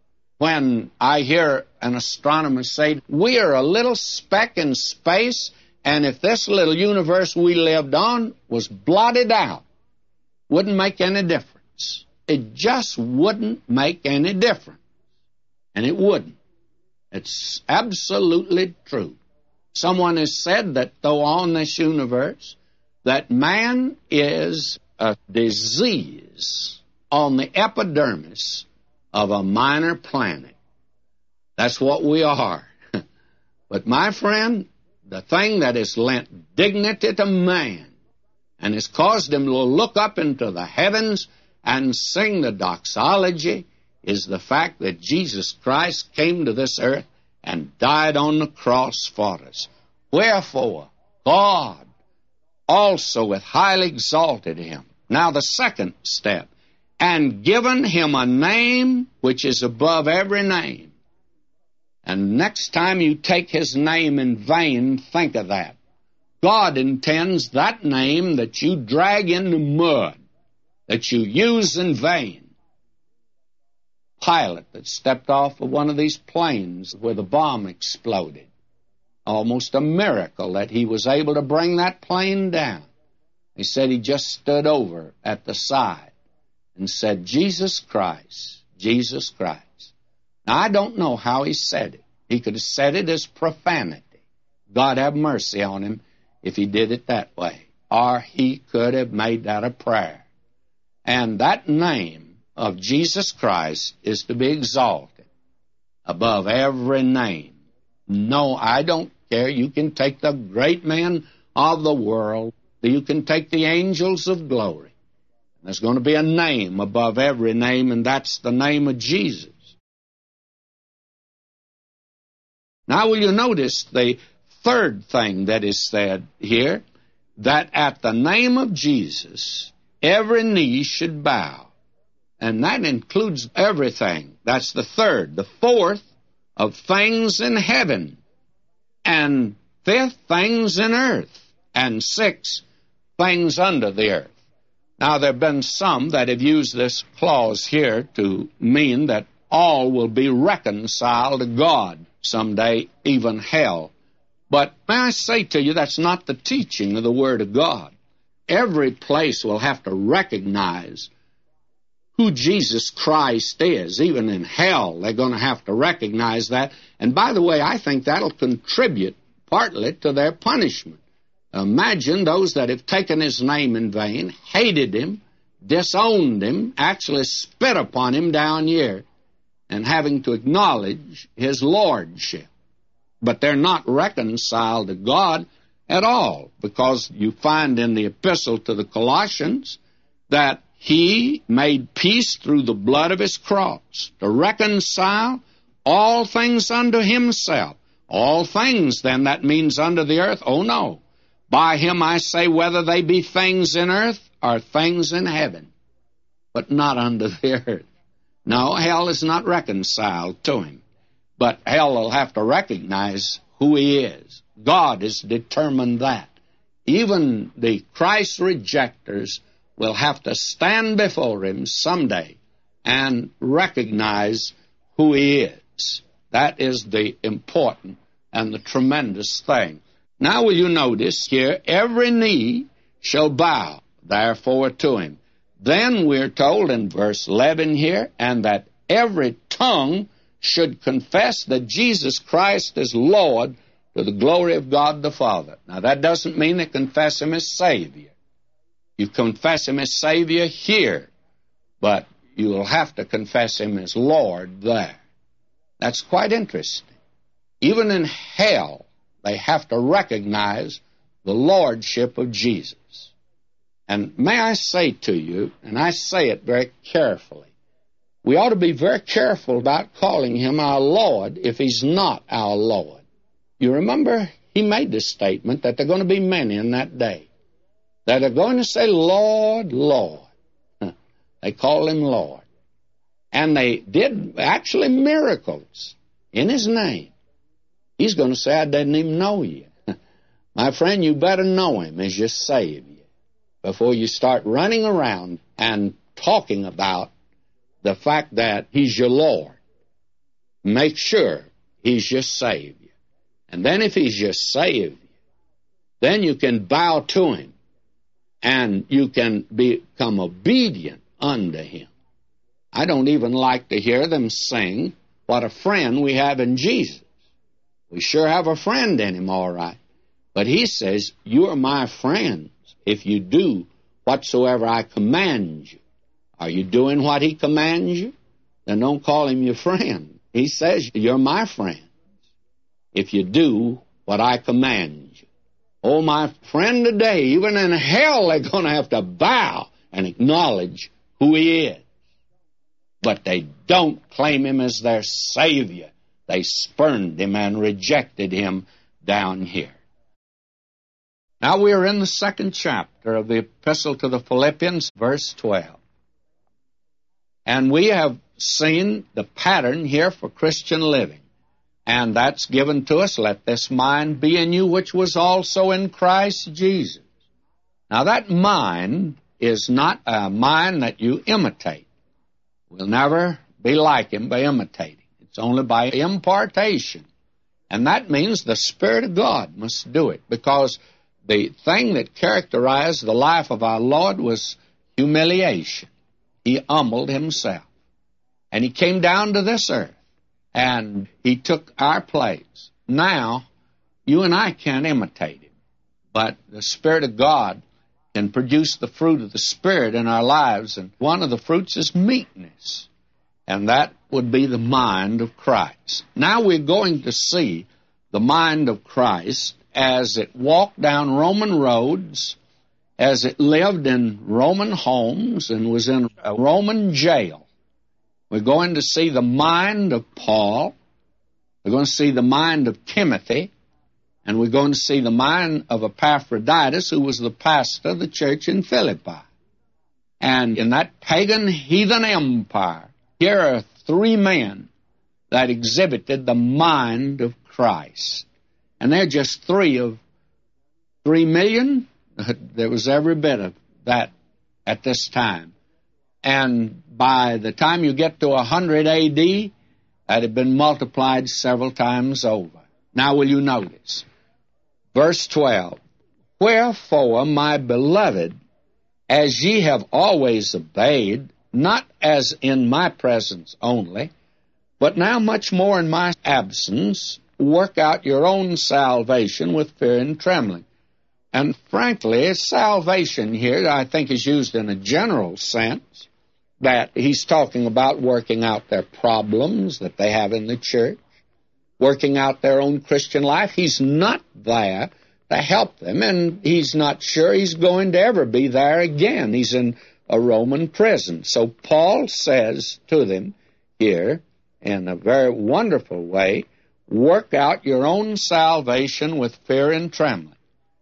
when I hear an astronomer say, we are a little speck in space, and if this little universe we lived on was blotted out, wouldn't make any difference. It just wouldn't make any difference. And it wouldn't. It's absolutely true. Someone has said that though on this universe, that man is a disease on the epidermis of a minor planet. That's what we are. But my friend, the thing that has lent dignity to man and has caused him to look up into the heavens and sing the doxology is the fact that Jesus Christ came to this earth and died on the cross for us. Wherefore, God also hath highly exalted him. Now the second step, and given him a name which is above every name. And next time you take his name in vain, think of that. God intends that name that you drag in the mud, that you use in vain. Pilot that stepped off of one of these planes where the bomb exploded. Almost a miracle that he was able to bring that plane down. He said he just stood over at the side and said, Jesus Christ, Jesus Christ. Now, I don't know how he said it. He could have said it as profanity. God have mercy on him if he did it that way. Or he could have made that a prayer. And that name of Jesus Christ is to be exalted above every name. No, I don't care. You can take the great men of the world. You can take the angels of glory. There's going to be a name above every name, and that's the name of Jesus. Now, will you notice the third thing that is said here? That at the name of Jesus, every knee should bow. And that includes everything. That's the third. The fourth, of things in heaven. And fifth, things in earth. And sixth, things under the earth. Now, there have been some that have used this clause here to mean that all will be reconciled to God someday, even hell. But may I say to you, that's not the teaching of the Word of God. Every place will have to recognize who Jesus Christ is. Even in hell, they're going to have to recognize that. And by the way, I think that'll contribute partly to their punishment. Imagine those that have taken his name in vain, hated him, disowned him, actually spit upon him down here, and having to acknowledge his lordship. But they're not reconciled to God at all, because you find in the epistle to the Colossians that he made peace through the blood of his cross, to reconcile all things unto himself. All things, then, that means under the earth? Oh, no. By him I say, whether they be things in earth or things in heaven, but not under the earth. No, hell is not reconciled to him. But hell will have to recognize who he is. God has determined that. Even the Christ rejectors will have to stand before him someday and recognize who he is. That is the important and the tremendous thing. Now will you notice here, every knee shall bow, therefore, to him. Then we're told in verse eleven here, and that every tongue should confess that Jesus Christ is Lord to the glory of God the Father. Now that doesn't mean they confess him as Savior. You confess him as Savior here, but you will have to confess him as Lord there. That's quite interesting. Even in hell, they have to recognize the lordship of Jesus. And may I say to you, and I say it very carefully, we ought to be very careful about calling him our Lord if he's not our Lord. You remember he made this statement that there are going to be many in that day that are going to say, Lord, Lord. They call him Lord. And they did actually miracles in his name. He's going to say, I didn't even know you. My friend, you better know him as your Savior before you start running around and talking about the fact that he's your Lord. make sure He's just saved you. And then if He's just saved you, then you can bow to Him, and you can become obedient unto Him. I don't even like to hear them sing, what a friend we have in Jesus. We sure have a friend in Him, all right. But He says, you are my friends if you do whatsoever I command you. Are you doing what He commands you? Then don't call Him your friend. He says, you're my friends if you do what I command you. Oh, my friend, today, even in hell, they're going to have to bow and acknowledge who He is. But they don't claim Him as their Savior. They spurned Him and rejected Him down here. Now we are in the second chapter of the Epistle to the Philippians, verse twelve. And we have seen the pattern here for Christian living. And that's given to us, let this mind be in you, which was also in Christ Jesus. Now that mind is not a mind that you imitate. We'll never be like Him by imitating. It's only by impartation. And that means the Spirit of God must do it, because the thing that characterized the life of our Lord was humiliation. He humbled Himself. And He came down to this earth, and He took our place. Now, you and I can't imitate Him, but the Spirit of God can produce the fruit of the Spirit in our lives, and one of the fruits is meekness, and that would be the mind of Christ. Now we're going to see the mind of Christ as it walked down Roman roads, as it lived in Roman homes and was in a Roman jail. We're going to see the mind of Paul. We're going to see the mind of Timothy. And we're going to see the mind of Epaphroditus, who was the pastor of the church in Philippi. And in that pagan heathen empire, here are three men that exhibited the mind of Christ. And they're just three of three million. There was every bit of that at this time. And by the time you get to one hundred A D, that had been multiplied several times over. Now will you notice? Verse twelve, wherefore, my beloved, as ye have always obeyed, not as in my presence only, but now much more in my absence, work out your own salvation with fear and trembling. And frankly, salvation here, I think, is used in a general sense, that he's talking about working out their problems that they have in the church, working out their own Christian life. He's not there to help them, and he's not sure he's going to ever be there again. He's in a Roman prison. So Paul says to them here, in a very wonderful way, work out your own salvation with fear and trembling.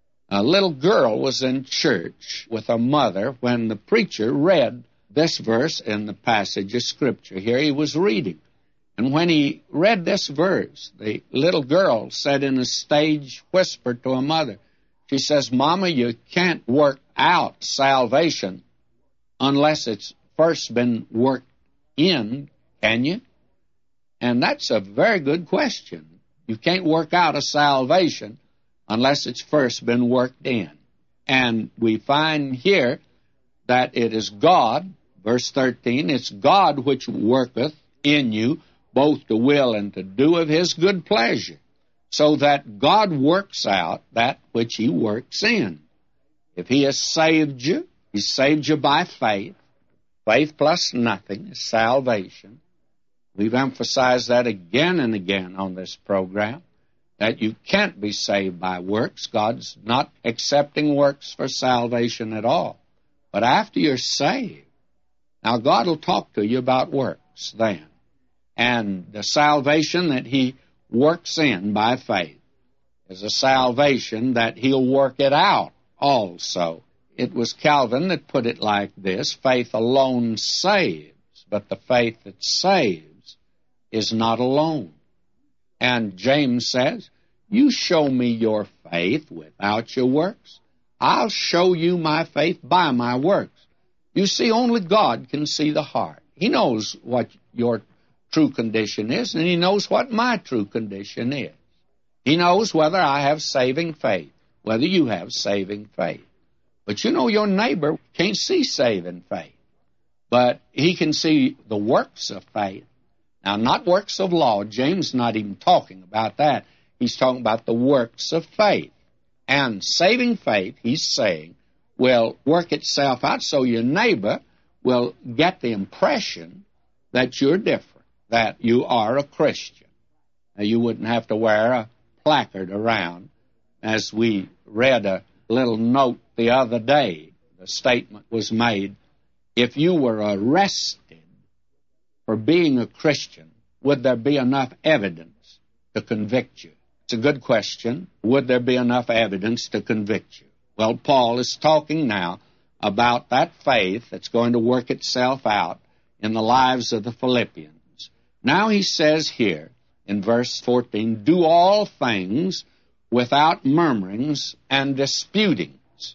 A little girl was in church with her mother when the preacher read this verse in the passage of Scripture. Here he was reading. And when he read this verse, the little girl said in a stage whisper to her mother, she says, Mama, you can't work out salvation unless it's first been worked in, can you? And that's a very good question. You can't work out a salvation unless it's first been worked in. And we find here that it is God, verse thirteen, it's God which worketh in you both to will and to do of His good pleasure, so that God works out that which He works in. If He has saved you, He saved you by faith. Faith plus nothing is salvation. We've emphasized that again and again on this program, that you can't be saved by works. God's not accepting works for salvation at all. But after you're saved, now God will talk to you about works then. And the salvation that He works in by faith is a salvation that He'll work it out also. It was Calvin that put it like this, faith alone saves, but the faith that saves is not alone. And James says, you show me your faith without your works. I'll show you my faith by my works. You see, only God can see the heart. He knows what your true condition is, and He knows what my true condition is. He knows whether I have saving faith, whether you have saving faith. But you know, your neighbor can't see saving faith, but he can see the works of faith. Now, not works of law. James is not even talking about that. He's talking about the works of faith. And saving faith, he's saying, will work itself out so your neighbor will get the impression that you're different, that you are a Christian. Now, you wouldn't have to wear a placard around. As we read a little note the other day, the statement was made, if you were arrested for being a Christian, would there be enough evidence to convict you? It's a good question. Would there be enough evidence to convict you? Well, Paul is talking now about that faith that's going to work itself out in the lives of the Philippians. Now he says here in verse fourteen, do all things without murmurings and disputings.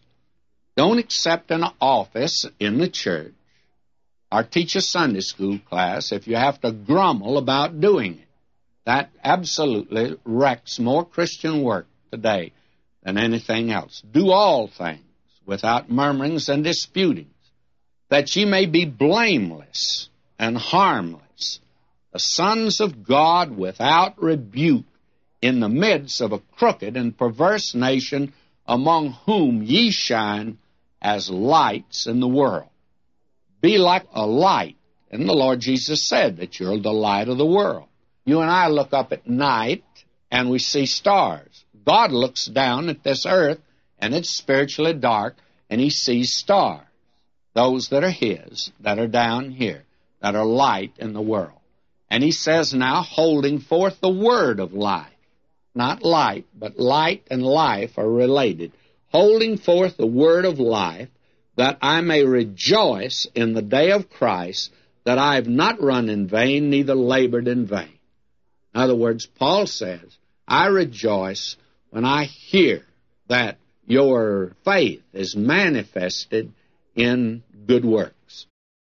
Don't accept an office in the church or teach a Sunday school class if you have to grumble about doing it. That absolutely wrecks more Christian work today than anything else. Do all things without murmurings and disputings, that ye may be blameless and harmless, the sons of God without rebuke, in the midst of a crooked and perverse nation, among whom ye shine as lights in the world. Be like a light. And the Lord Jesus said that you're the light of the world. You and I look up at night and we see stars. God looks down at this earth and it's spiritually dark and He sees stars. Those that are His, that are down here, that are light in the world. And He says now, holding forth the word of life. Not light, but light and life are related. Holding forth the word of life, that I may rejoice in the day of Christ, that I have not run in vain, neither labored in vain. In other words, Paul says, I rejoice when I hear that your faith is manifested in good works.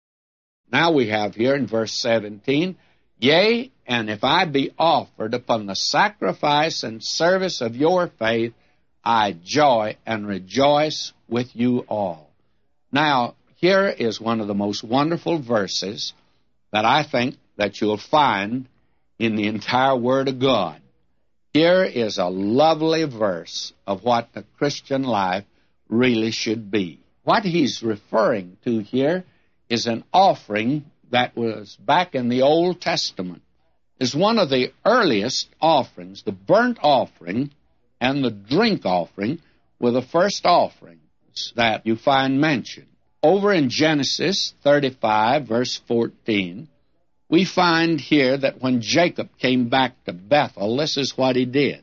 Now we have here in verse seventeen, yea, and if I be offered upon the sacrifice and service of your faith, I joy and rejoice with you all. Now, here is one of the most wonderful verses that I think that you'll find in the entire Word of God. Here is a lovely verse of what the Christian life really should be. What he's referring to here is an offering that was back in the Old Testament. Is one of the earliest offerings. The burnt offering and the drink offering were the first offerings that you find mentioned. Over in Genesis thirty-five, verse fourteen, we find here that when Jacob came back to Bethel, this is what he did.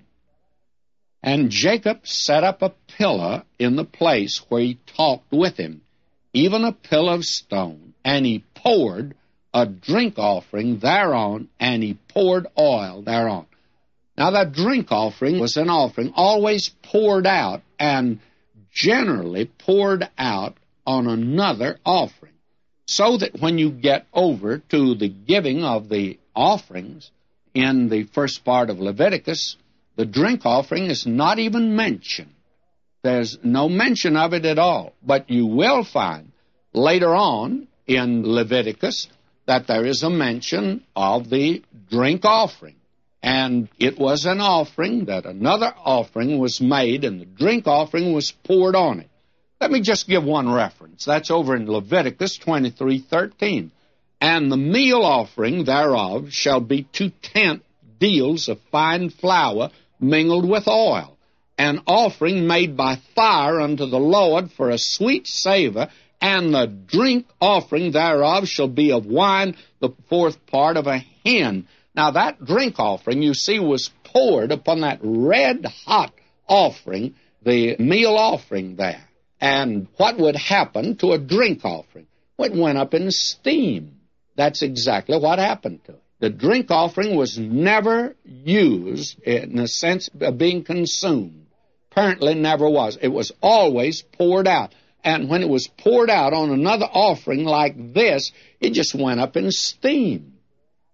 And Jacob set up a pillar in the place where he talked with him, even a pillar of stone, and he poured a drink offering thereon, and he poured oil thereon. Now, that drink offering was an offering always poured out, and generally poured out on another offering, so that when you get over to the giving of the offerings in the first part of Leviticus, the drink offering is not even mentioned. There's no mention of it at all. But you will find later on in Leviticus that there is a mention of the drink offering. And it was an offering that another offering was made, and the drink offering was poured on it. Let me just give one reference. That's over in Leviticus twenty-three thirteen. And the meal offering thereof shall be two-tenth deals of fine flour mingled with oil, an offering made by fire unto the Lord for a sweet savor, and the drink offering thereof shall be of wine, the fourth part of a hin. Now, that drink offering, you see, was poured upon that red-hot offering, the meal offering there. And what would happen to a drink offering? Well, it went up in steam. That's exactly what happened to it. The drink offering was never used in the sense of being consumed. Apparently never was. It was always poured out. And when it was poured out on another offering like this, it just went up in steam.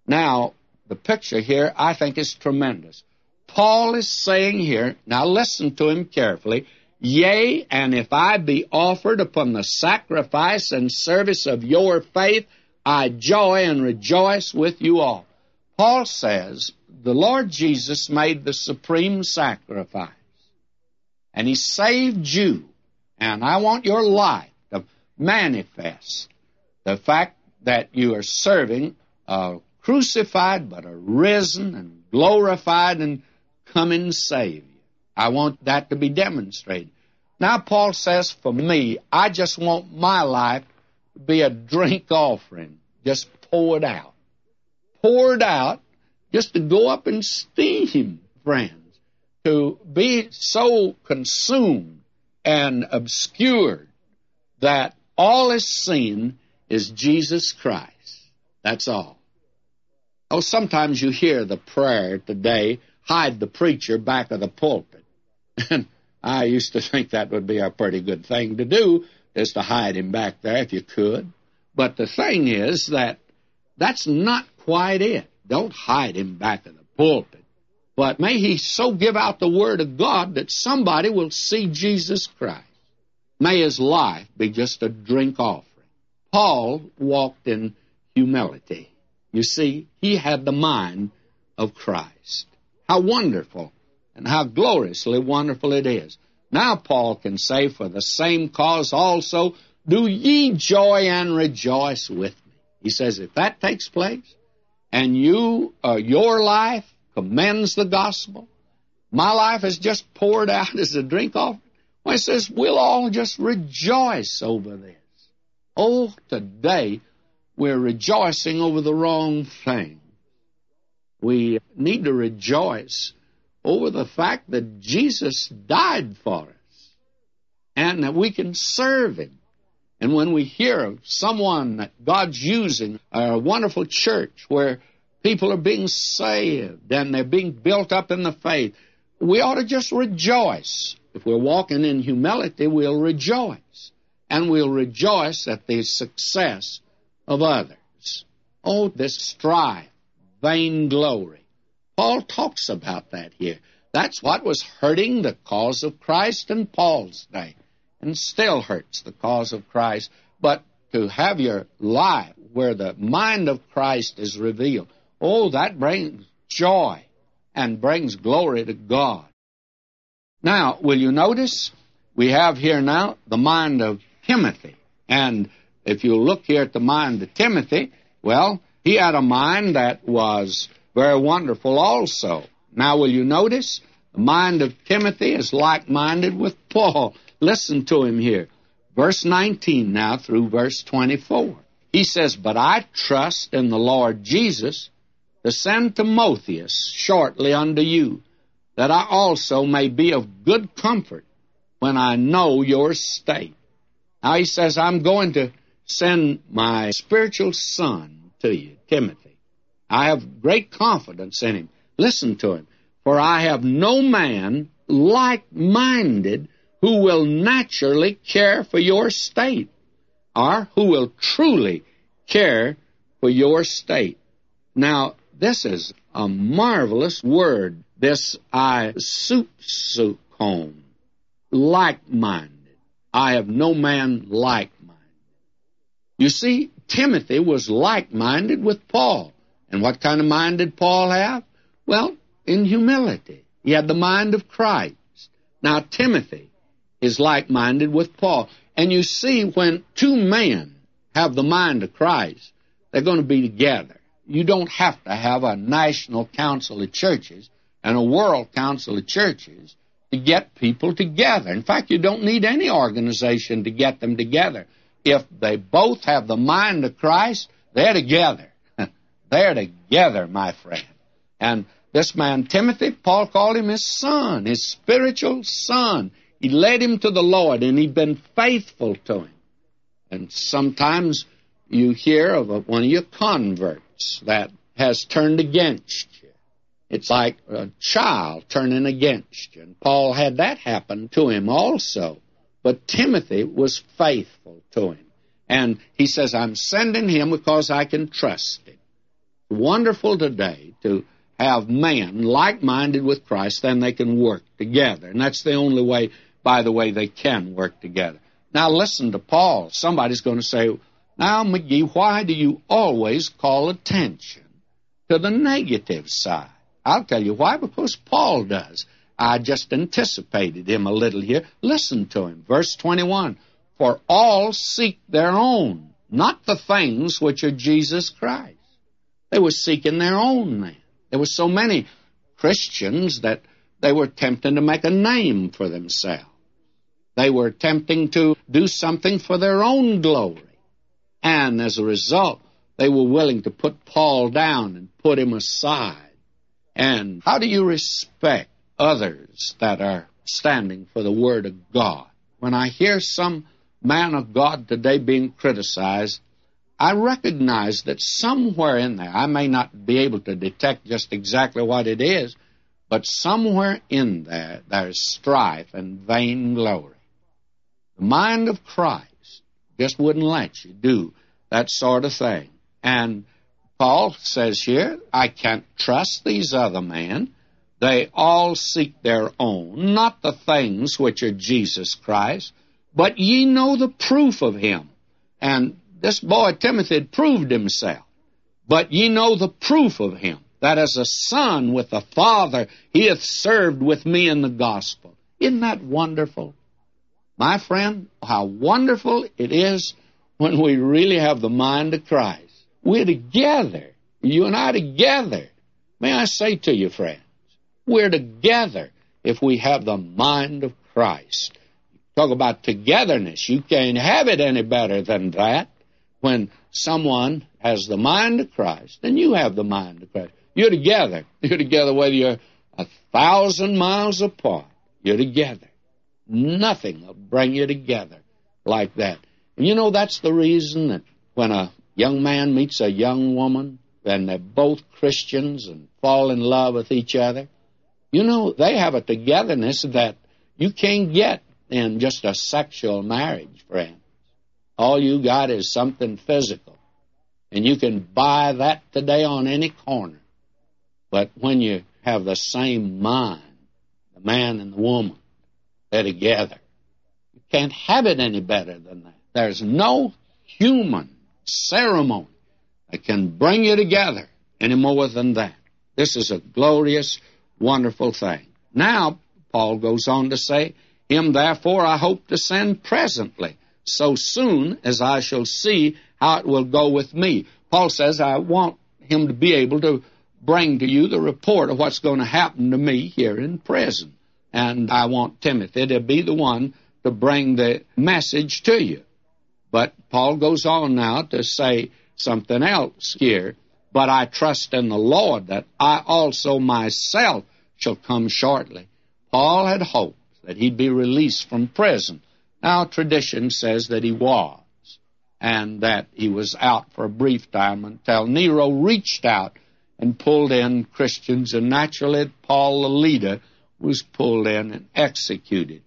Now, the picture here, I think, is tremendous. Paul is saying here, now listen to him carefully, yea, and if I be offered upon the sacrifice and service of your faith, I joy and rejoice with you all. Paul says, the Lord Jesus made the supreme sacrifice, and he saved you, and I want your life to manifest the fact that you are serving a crucified but a risen and glorified and coming Savior. I want that to be demonstrated. Now Paul says, for me, I just want my life to be a drink offering, just poured out. Poured out just to go up in steam, friends, to be so consumed and obscured that all is seen is Jesus Christ. That's all. Oh, sometimes you hear the prayer today, hide the preacher back of the pulpit. And I used to think that would be a pretty good thing to do, is to hide him back there if you could. But the thing is that that's not quite it. Don't hide him back of the pulpit. But may he so give out the Word of God that somebody will see Jesus Christ. May his life be just a drink offering. Paul walked in humility. You see, he had the mind of Christ. How wonderful and how gloriously wonderful it is. Now Paul can say, for the same cause also do ye joy and rejoice with me. He says, if that takes place, and you, uh, your life commends the gospel, my life is just poured out as a drink offering, well, he says, we'll all just rejoice over this. Oh, today we're rejoicing over the wrong thing. We need to rejoice over the fact that Jesus died for us and that we can serve him. And when we hear of someone that God's using, a wonderful church where people are being saved and they're being built up in the faith, we ought to just rejoice. If we're walking in humility, we'll rejoice. And we'll rejoice at the success of others. Oh, this strife, vainglory. Paul talks about that here. That's what was hurting the cause of Christ in Paul's day, and still hurts the cause of Christ. But to have your life where the mind of Christ is revealed, oh, that brings joy and brings glory to God. Now, will you notice we have here now the mind of Timothy. And if you look here at the mind of Timothy, well, he had a mind that was very wonderful also. Now, will you notice the mind of Timothy is like-minded with Paul. Listen to him here. Verse nineteen now through verse twenty-four. He says, but I trust in the Lord Jesus to send Timotheus shortly unto you, that I also may be of good comfort when I know your state. Now he says, I'm going to send my spiritual son to you, Timothy. I have great confidence in him. Listen to him. For I have no man like-minded who will naturally care for your state, or who will truly care for your state. Now, this is a marvelous word, this isupsukon, like-minded. I have no man like-minded. You see, Timothy was like-minded with Paul. And what kind of mind did Paul have? Well, in humility. He had the mind of Christ. Now, Timothy is like-minded with Paul. And you see, when two men have the mind of Christ, they're going to be together. You don't have to have a national council of churches and a world council of churches to get people together. In fact, you don't need any organization to get them together. If they both have the mind of Christ, they're together. They're together, my friend. And this man, Timothy, Paul called him his son, his spiritual son. He led him to the Lord, and he'd been faithful to him. And sometimes you hear of a, one of your converts that has turned against you. It's like a child turning against you. And Paul had that happen to him also. But Timothy was faithful to him. And he says, I'm sending him because I can trust him. wonderful today to have men like-minded with Christ, then they can work together. And that's the only way, by the way, they can work together. Now listen to Paul. Somebody's going to say, now, McGee, why do you always call attention to the negative side? I'll tell you why, because Paul does. I just anticipated him a little here. Listen to him. Verse twenty-one, for all seek their own, not the things which are Jesus Christ. They were seeking their own then. There were so many Christians that they were attempting to make a name for themselves. They were attempting to do something for their own glory. And as a result, they were willing to put Paul down and put him aside. And how do you respect others that are standing for the Word of God? When I hear some man of God today being criticized, I recognize that somewhere in there, I may not be able to detect just exactly what it is, but somewhere in there, there's strife and vainglory. The mind of Christ just wouldn't let you do that sort of thing. And Paul says here, I can't trust these other men. They all seek their own, not the things which are Jesus Christ, but ye know the proof of him. And this boy Timothy had proved himself. But ye know the proof of him, that as a son with a father, he hath served with me in the gospel. Isn't that wonderful? My friend, how wonderful it is when we really have the mind of Christ. We're together. You and I together. May I say to you, friends, we're together if we have the mind of Christ. Talk about togetherness. You can't have it any better than that. When someone has the mind of Christ, then you have the mind of Christ. You're together. You're together whether you're a thousand miles apart. You're together. Nothing will bring you together like that. And you know, that's the reason that when a young man meets a young woman, and they're both Christians and fall in love with each other, you know, they have a togetherness that you can't get in just a sexual marriage, friends. All you got is something physical. And you can buy that today on any corner. But when you have the same mind, the man and the woman, they're together. You can't have it any better than that. There's no human ceremony that can bring you together any more than that. This is a glorious, wonderful thing. Now, Paul goes on to say, him therefore I hope to send presently, so soon as I shall see how it will go with me. Paul says, I want him to be able to bring to you the report of what's going to happen to me here in prison. And I want Timothy to be the one to bring the message to you. But Paul goes on now to say something else here. But I trust in the Lord that I also myself shall come shortly. Paul had hoped that he'd be released from prison. Now, tradition says that he was, and that he was out for a brief time until Nero reached out and pulled in Christians, and naturally Paul, the leader, was pulled in and executed.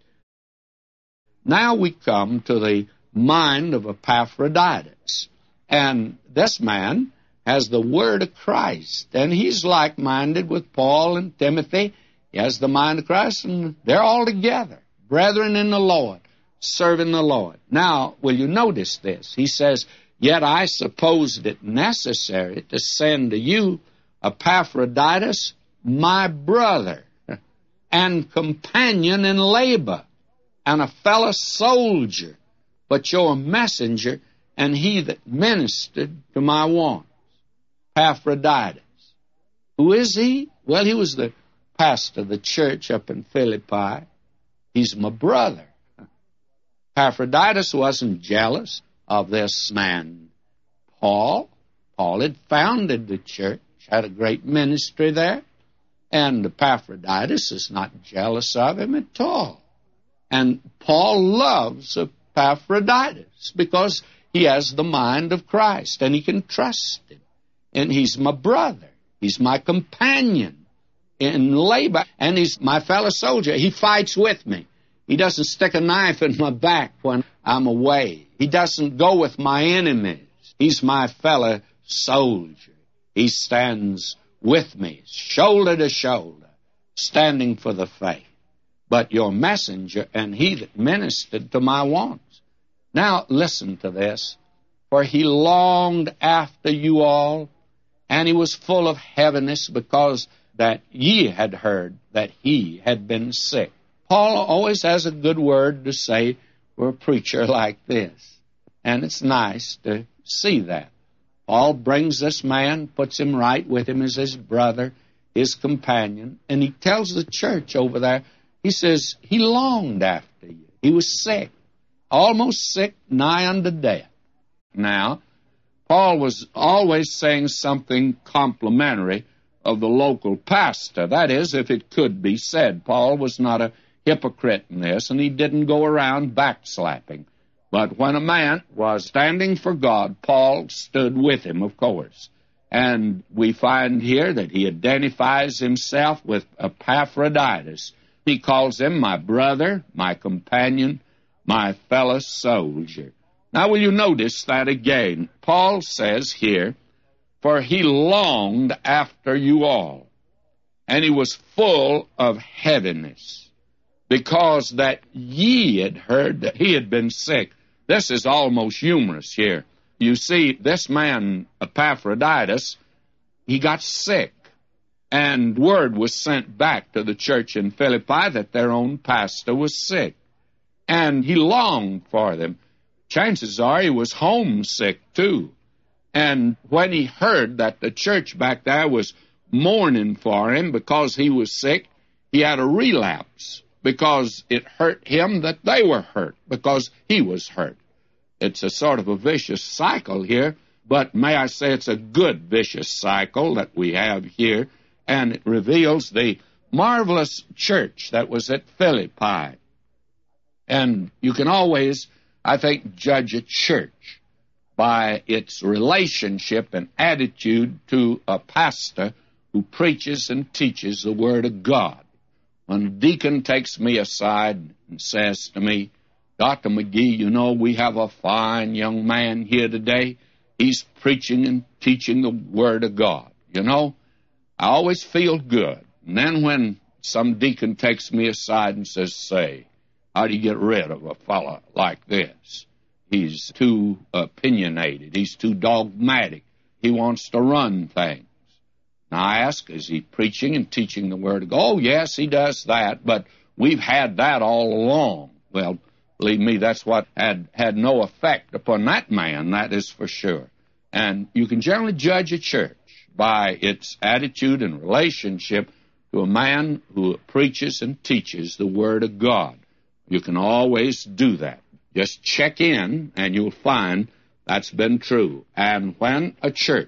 Now we come to the mind of Epaphroditus, and this man has the word of Christ, and he's like-minded with Paul and Timothy. He has the mind of Christ, and they're all together, brethren in the Lord, serving the Lord. Now, will you notice this? He says, yet I supposed it necessary to send to you Epaphroditus, my brother, and companion in labor, and a fellow soldier, but your messenger, and he that ministered to my wants. Epaphroditus. Who is he? Well, he was the pastor of the church up in Philippi. He's my brother. Epaphroditus wasn't jealous of this man, Paul. Paul had founded the church, had a great ministry there, and Epaphroditus is not jealous of him at all. And Paul loves Epaphroditus because he has the mind of Christ, and he can trust him. And he's my brother. He's my companion in labor, and he's my fellow soldier. He fights with me. He doesn't stick a knife in my back when I'm away. He doesn't go with my enemies. He's my fellow soldier. He stands with me, shoulder to shoulder, standing for the faith. But your messenger and he that ministered to my wants. Now listen to this. For he longed after you all, and he was full of heaviness, because that ye had heard that he had been sick. Paul always has a good word to say for a preacher like this. And it's nice to see that. Paul brings this man, puts him right with him as his brother, his companion, and he tells the church over there, he says, he longed after you. He was sick, almost sick, nigh unto death. Now, Paul was always saying something complimentary of the local pastor. That is, if it could be said. Paul was not a hypocrite in this, and he didn't go around backslapping. But when a man was standing for God, Paul stood with him, of course. And we find here that he identifies himself with Epaphroditus. He calls him my brother, my companion, my fellow soldier. Now, will you notice that again? Paul says here, for he longed after you all, and he was full of heaviness, because that ye had heard that he had been sick. This is almost humorous here. You see, this man, Epaphroditus, he got sick, and word was sent back to the church in Philippi that their own pastor was sick, and he longed for them. Chances are he was homesick, too. And when he heard that the church back there was mourning for him because he was sick, he had a relapse, because it hurt him that they were hurt, because he was hurt. It's a sort of a vicious cycle here, but may I say it's a good vicious cycle that we have here, and it reveals the marvelous church that was at Philippi. And you can always, I think, judge a church by its relationship and attitude to a pastor who preaches and teaches the Word of God. When a deacon takes me aside and says to me, Doctor McGee, you know, we have a fine young man here today. He's preaching and teaching the Word of God. You know, I always feel good. And then when some deacon takes me aside and says, say, how do you get rid of a fellow like this? He's too opinionated. He's too dogmatic. He wants to run things. Now I ask, is he preaching and teaching the Word of God? Oh, yes, he does that, but we've had that all along. Well, believe me, that's what had, had no effect upon that man, that is for sure. And you can generally judge a church by its attitude and relationship to a man who preaches and teaches the Word of God. You can always do that. Just check in, and you'll find that's been true. And when a church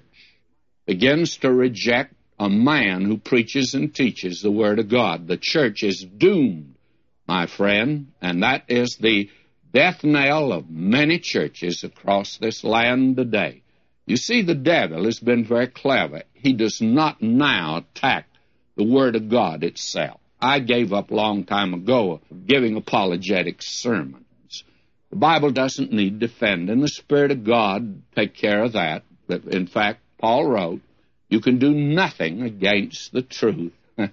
begins to reject a man who preaches and teaches the Word of God, the church is doomed, my friend, and that is the death knell of many churches across this land today. You see, the devil has been very clever. He does not now attack the Word of God itself. I gave up a long time ago giving apologetic sermons. The Bible doesn't need defending. The Spirit of God take care of that. But in fact, Paul wrote, you can do nothing against the truth.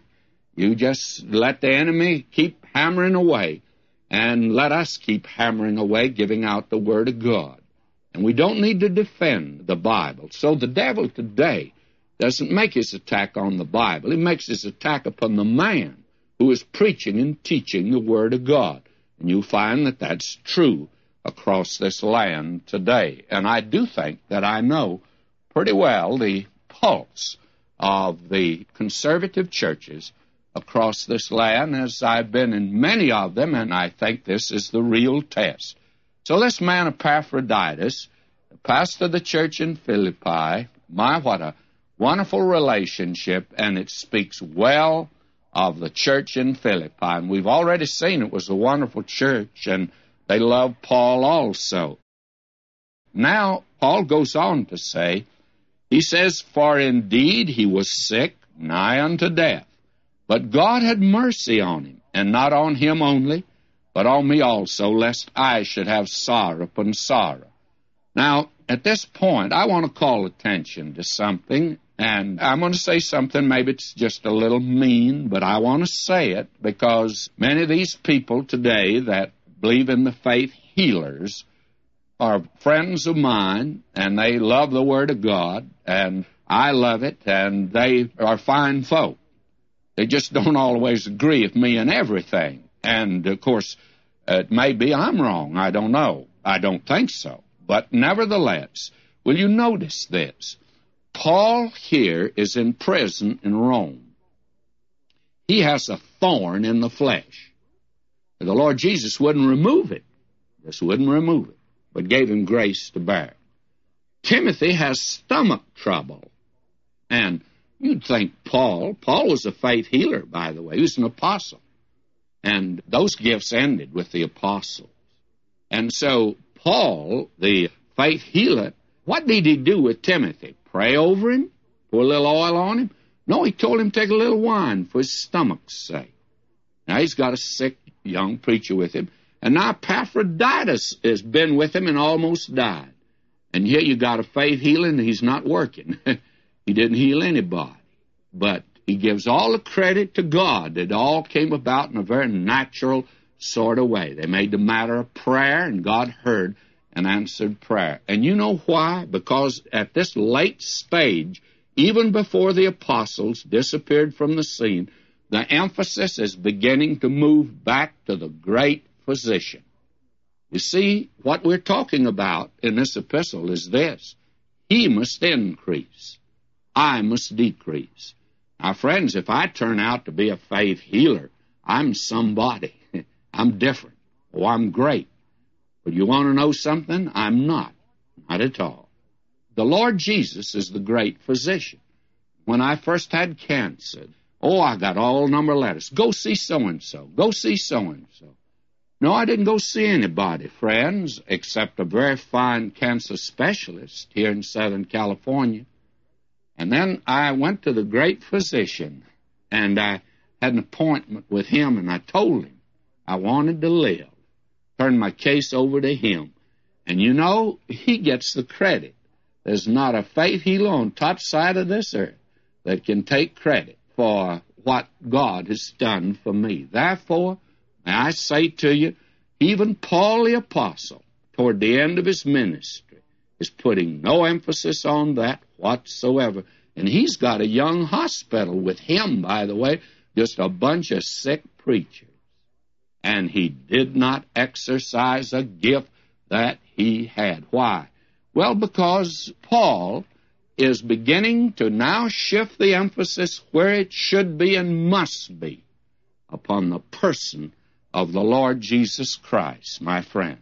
You just let the enemy keep hammering away, and let us keep hammering away, giving out the Word of God. And we don't need to defend the Bible. So the devil today doesn't make his attack on the Bible. He makes his attack upon the man who is preaching and teaching the Word of God. And you find that that's true across this land today. And I do think that I know pretty well the pulse of the conservative churches across this land, as I've been in many of them, and I think this is the real test. So this man Epaphroditus, the pastor of the church in Philippi, my, what a wonderful relationship, and it speaks well of the church in Philippi. And we've already seen it was a wonderful church, and they loved Paul also. Now, Paul goes on to say, he says, for indeed he was sick, nigh unto death. But God had mercy on him, and not on him only, but on me also, lest I should have sorrow upon sorrow. Now, at this point, I want to call attention to something, And I'm going to say something, maybe it's just a little mean, but I want to say it because many of these people today that believe in the faith healers are friends of mine, and they love the Word of God, and I love it, and they are fine folk. They just don't always agree with me in everything. And, of course, it may be I'm wrong. I don't know. I don't think so. But nevertheless, will you notice this? Paul here is in prison in Rome. He has a thorn in the flesh. The Lord Jesus wouldn't remove it. Just wouldn't remove it, but gave him grace to bear it. Timothy has stomach trouble. And you'd think Paul, Paul was a faith healer, by the way. He was an apostle. And those gifts ended with the apostles. And so Paul, the faith healer, what did he do with Timothy? Pray over him? Pour a little oil on him? No, he told him to take a little wine for his stomach's sake. Now, he's got a sick young preacher with him. And now Epaphroditus has been with him and almost died. And here you got a faith healing, and he's not working. He didn't heal anybody. But he gives all the credit to God. It all came about in a very natural sort of way. They made the matter of prayer, and God heard and answered prayer. And you know why? Because at this late stage, even before the apostles disappeared from the scene, the emphasis is beginning to move back to the great physician. You see, what we're talking about in this epistle is this: he must increase, I must decrease. Now, friends, if I turn out to be a faith healer, I'm somebody. I'm different. Oh, I'm great. But you want to know something? I'm not. Not at all. The Lord Jesus is the great physician. When I first had cancer, oh, I got all number of letters. Go see so-and-so. Go see so-and-so. No, I didn't go see anybody, friends, except a very fine cancer specialist here in Southern California. And then I went to the great physician, and I had an appointment with him, and I told him I wanted to live. Turned my case over to him. And you know, he gets the credit. There's not a faith healer on top side of this earth that can take credit for what God has done for me. Therefore, may I say to you, even Paul the Apostle, toward the end of his ministry, is putting no emphasis on that whatsoever. And he's got a young hospital with him, by the way, just a bunch of sick preachers. And he did not exercise a gift that he had. Why? Well, because Paul is beginning to now shift the emphasis where it should be and must be upon the person of the Lord Jesus Christ, my friend.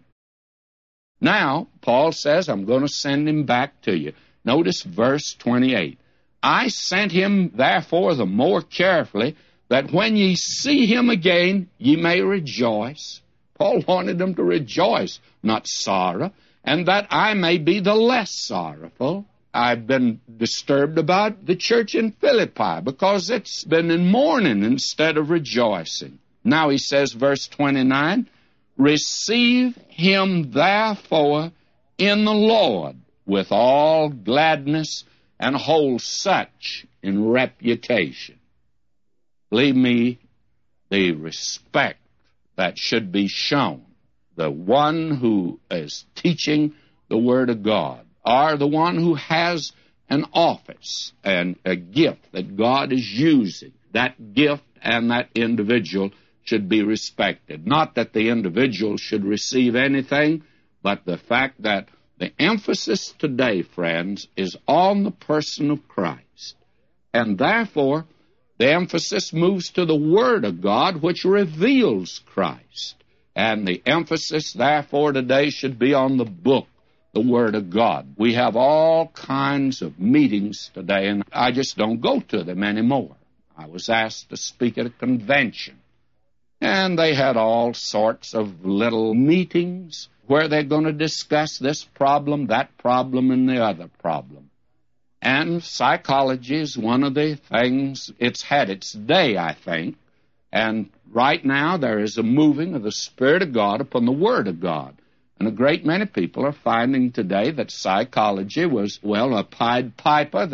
Now, Paul says, I'm going to send him back to you. Notice verse twenty-eight. I sent him, therefore, the more carefully, that when ye see him again, ye may rejoice. Paul wanted them to rejoice, not sorrow, and that I may be the less sorrowful. I've been disturbed about the church in Philippi because it's been in mourning instead of rejoicing. Now he says, verse twenty-nine, receive him therefore in the Lord with all gladness, and hold such in reputation. Believe me, the respect that should be shown the one who is teaching the Word of God, or the one who has an office and a gift that God is using, that gift and that individual should be respected. Not that the individual should receive anything, but the fact that the emphasis today, friends, is on the person of Christ. And therefore, the emphasis moves to the Word of God, which reveals Christ. And the emphasis, therefore, today should be on the book, the Word of God. We have all kinds of meetings today, and I just don't go to them anymore. I was asked to speak at a convention, and they had all sorts of little meetings where they're going to discuss this problem, that problem, and the other problem. And psychology is one of the things, it's had its day, I think. And right now there is a moving of the Spirit of God upon the Word of God. And a great many people are finding today that psychology was, well, a Pied Piper that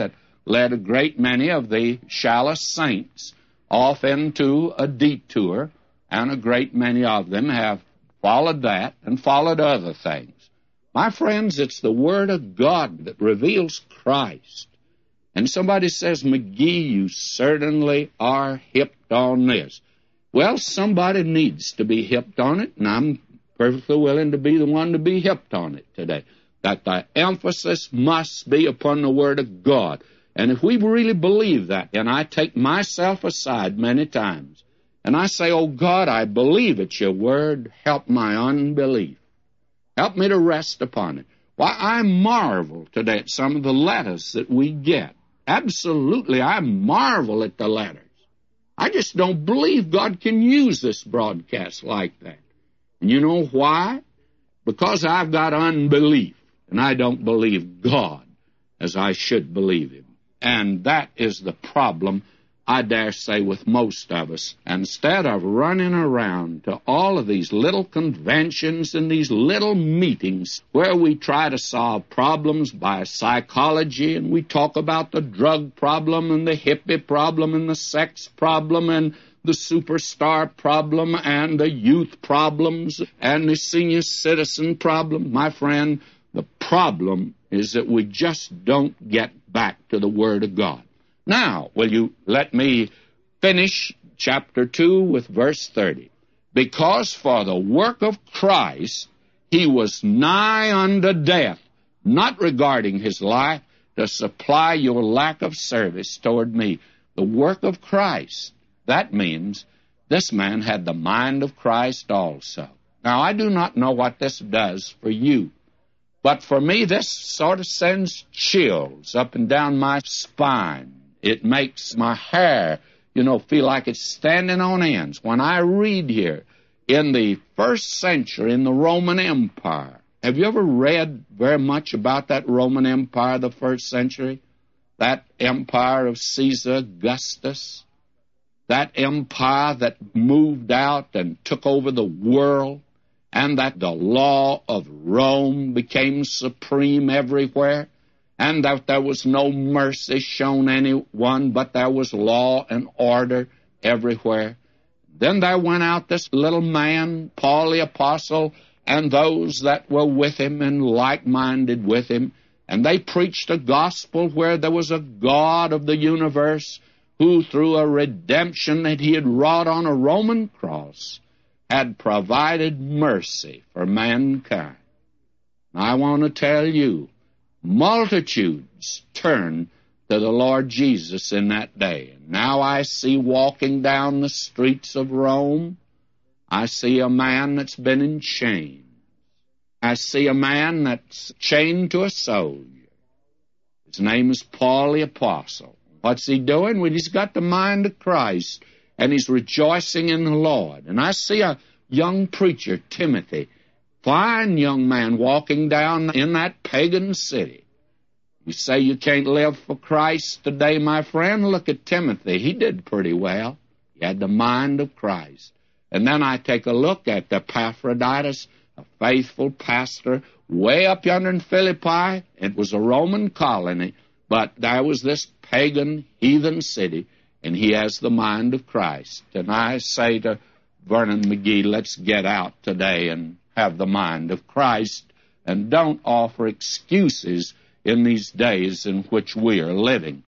led a great many of the shallow saints off into a detour, and a great many of them have followed that and followed other things. My friends, it's the Word of God that reveals Christ. And somebody says, McGee, you certainly are hipped on this. Well, somebody needs to be hipped on it, and I'm perfectly willing to be the one to be hipped on it today. That the emphasis must be upon the Word of God. And if we really believe that, and I take myself aside many times, and I say, oh God, I believe it's your Word, help my unbelief. Help me to rest upon it. Why, I marvel today at some of the letters that we get. Absolutely, I marvel at the letters. I just don't believe God can use this broadcast like that. And you know why? Because I've got unbelief, and I don't believe God as I should believe Him. And that is the problem, I dare say, with most of us. Instead of running around to all of these little conventions and these little meetings where we try to solve problems by psychology, and we talk about the drug problem and the hippie problem and the sex problem and the superstar problem and the youth problems and the senior citizen problem, my friend, the problem is that we just don't get back to the Word of God. Now, will you let me finish chapter two with verse thirty? Because for the work of Christ he was nigh unto death, not regarding his life, to supply your lack of service toward me. The work of Christ, that means this man had the mind of Christ also. Now, I do not know what this does for you, but for me, this sort of sends chills up and down my spine. It makes my hair, you know, feel like it's standing on ends. When I read here, in the first century, in the Roman Empire, have you ever read very much about that Roman Empire of the first century? That empire of Caesar Augustus? That empire that moved out and took over the world, and that the law of Rome became supreme everywhere, and that there was no mercy shown anyone, but there was law and order everywhere. Then there went out this little man, Paul the Apostle, and those that were with him and like-minded with him, and they preached a gospel where there was a God of the universe who, through a redemption that he had wrought on a Roman cross, had provided mercy for mankind. I want to tell you, multitudes turned to the Lord Jesus in that day. And now I see walking down the streets of Rome, I see a man that's been in chains. I see a man that's chained to a soldier. His name is Paul the Apostle. What's he doing? Well, he's got the mind of Christ, and he's rejoicing in the Lord. And I see a young preacher, Timothy, fine young man, walking down in that pagan city. You say you can't live for Christ today, my friend? Look at Timothy. He did pretty well. He had the mind of Christ. And then I take a look at Epaphroditus, a faithful pastor, way up yonder in Philippi. It was a Roman colony, but there was this pagan, heathen city, and he has the mind of Christ. And I say to Vernon McGee, let's get out today and have the mind of Christ, and don't offer excuses in these days in which we are living.